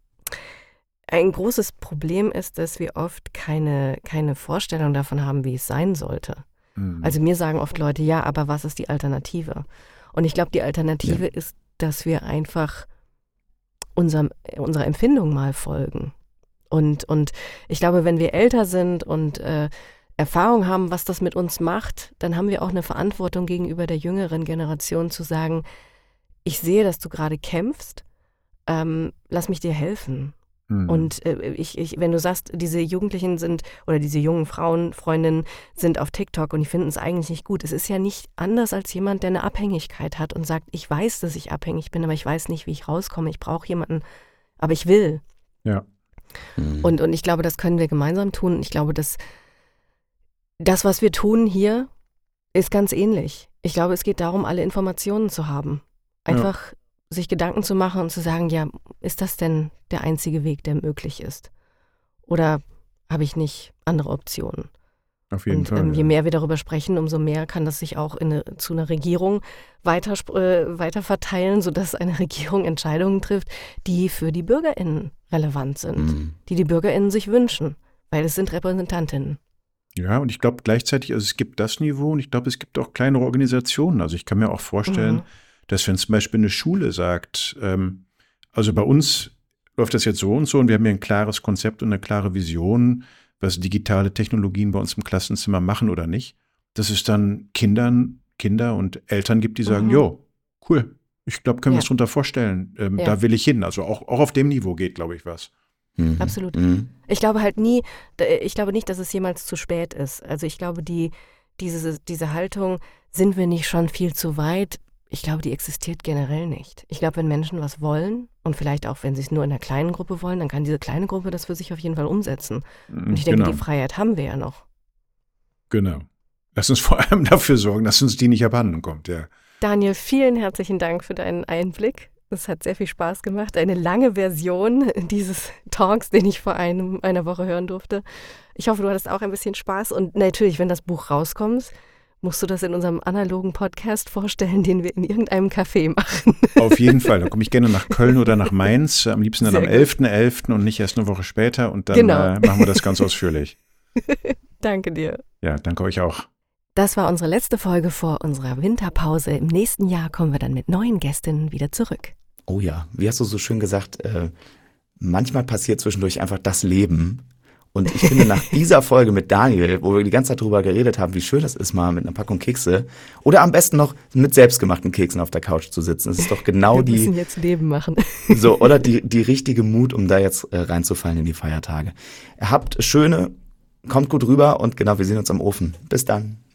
großes Problem ist, dass wir oft keine Vorstellung davon haben, wie es sein sollte. Also mir sagen oft Leute, ja, aber was ist die Alternative? Und ich glaube, die Alternative ist, dass wir einfach unserer Empfindung mal folgen. Und ich glaube, wenn wir älter sind und Erfahrung haben, was das mit uns macht, dann haben wir auch eine Verantwortung gegenüber der jüngeren Generation zu sagen, ich sehe, dass du gerade kämpfst, lass mich dir helfen. Und wenn du sagst, diese Jugendlichen sind oder diese jungen Frauen, Freundinnen sind auf TikTok und die finden es eigentlich nicht gut. Es ist ja nicht anders als jemand, der eine Abhängigkeit hat und sagt, ich weiß, dass ich abhängig bin, aber ich weiß nicht, wie ich rauskomme. Ich brauche jemanden, aber ich will. Ja. Und ich glaube, das können wir gemeinsam tun. Ich glaube, dass das, was wir tun hier, ist ganz ähnlich. Ich glaube, es geht darum, alle Informationen zu haben. Einfach sich Gedanken zu machen und zu sagen, ja, ist das denn der einzige Weg, der möglich ist? Oder habe ich nicht andere Optionen? Auf jeden Fall. Je mehr wir darüber sprechen, umso mehr kann das sich auch zu einer Regierung weiter verteilen, sodass eine Regierung Entscheidungen trifft, die für die BürgerInnen relevant sind, die BürgerInnen sich wünschen, weil es sind Repräsentantinnen. Ja, und ich glaube gleichzeitig, also es gibt das Niveau, und ich glaube, es gibt auch kleinere Organisationen. Also ich kann mir auch vorstellen, dass wenn zum Beispiel eine Schule sagt, also bei uns läuft das jetzt so und so, und wir haben hier ein klares Konzept und eine klare Vision, was digitale Technologien bei uns im Klassenzimmer machen oder nicht, dass es dann Kinder und Eltern gibt, die sagen, jo, cool, ich glaube, können wir uns darunter vorstellen, da will ich hin. Also auch auf dem Niveau geht, glaube ich, was. Absolut. Ich glaube nicht, dass es jemals zu spät ist. Also ich glaube, diese Haltung, sind wir nicht schon viel zu weit? Ich glaube, die existiert generell nicht. Ich glaube, wenn Menschen was wollen, Und vielleicht auch, wenn sie es nur in einer kleinen Gruppe wollen, dann kann diese kleine Gruppe das für sich auf jeden Fall umsetzen. Und ich denke, die Freiheit haben wir ja noch. Genau. Lass uns vor allem dafür sorgen, dass uns die nicht abhanden kommt, ja. Daniel, vielen herzlichen Dank für deinen Einblick. Es hat sehr viel Spaß gemacht. Eine lange Version dieses Talks, den ich vor einer Woche hören durfte. Ich hoffe, du hattest auch ein bisschen Spaß. Und natürlich, wenn das Buch rauskommt, musst du das in unserem analogen Podcast vorstellen, den wir in irgendeinem Café machen. Auf jeden Fall. Da komme ich gerne nach Köln oder nach Mainz. Am liebsten dann am 11.11. und nicht erst eine Woche später. Und dann machen wir das ganz ausführlich. Danke dir. Ja, danke euch auch. Das war unsere letzte Folge vor unserer Winterpause. Im nächsten Jahr kommen wir dann mit neuen Gästinnen wieder zurück. Oh ja, wie hast du so schön gesagt, manchmal passiert zwischendurch einfach das Leben. Und ich finde, nach dieser Folge mit Daniel, wo wir die ganze Zeit drüber geredet haben, wie schön das ist, mal mit einer Packung Kekse oder am besten noch mit selbstgemachten Keksen auf der Couch zu sitzen. Das ist doch genau wir müssen jetzt Leben machen. So, oder die richtige Mut, um da jetzt reinzufallen in die Feiertage. Habt schöne, kommt gut rüber und genau, wir sehen uns am Ofen. Bis dann.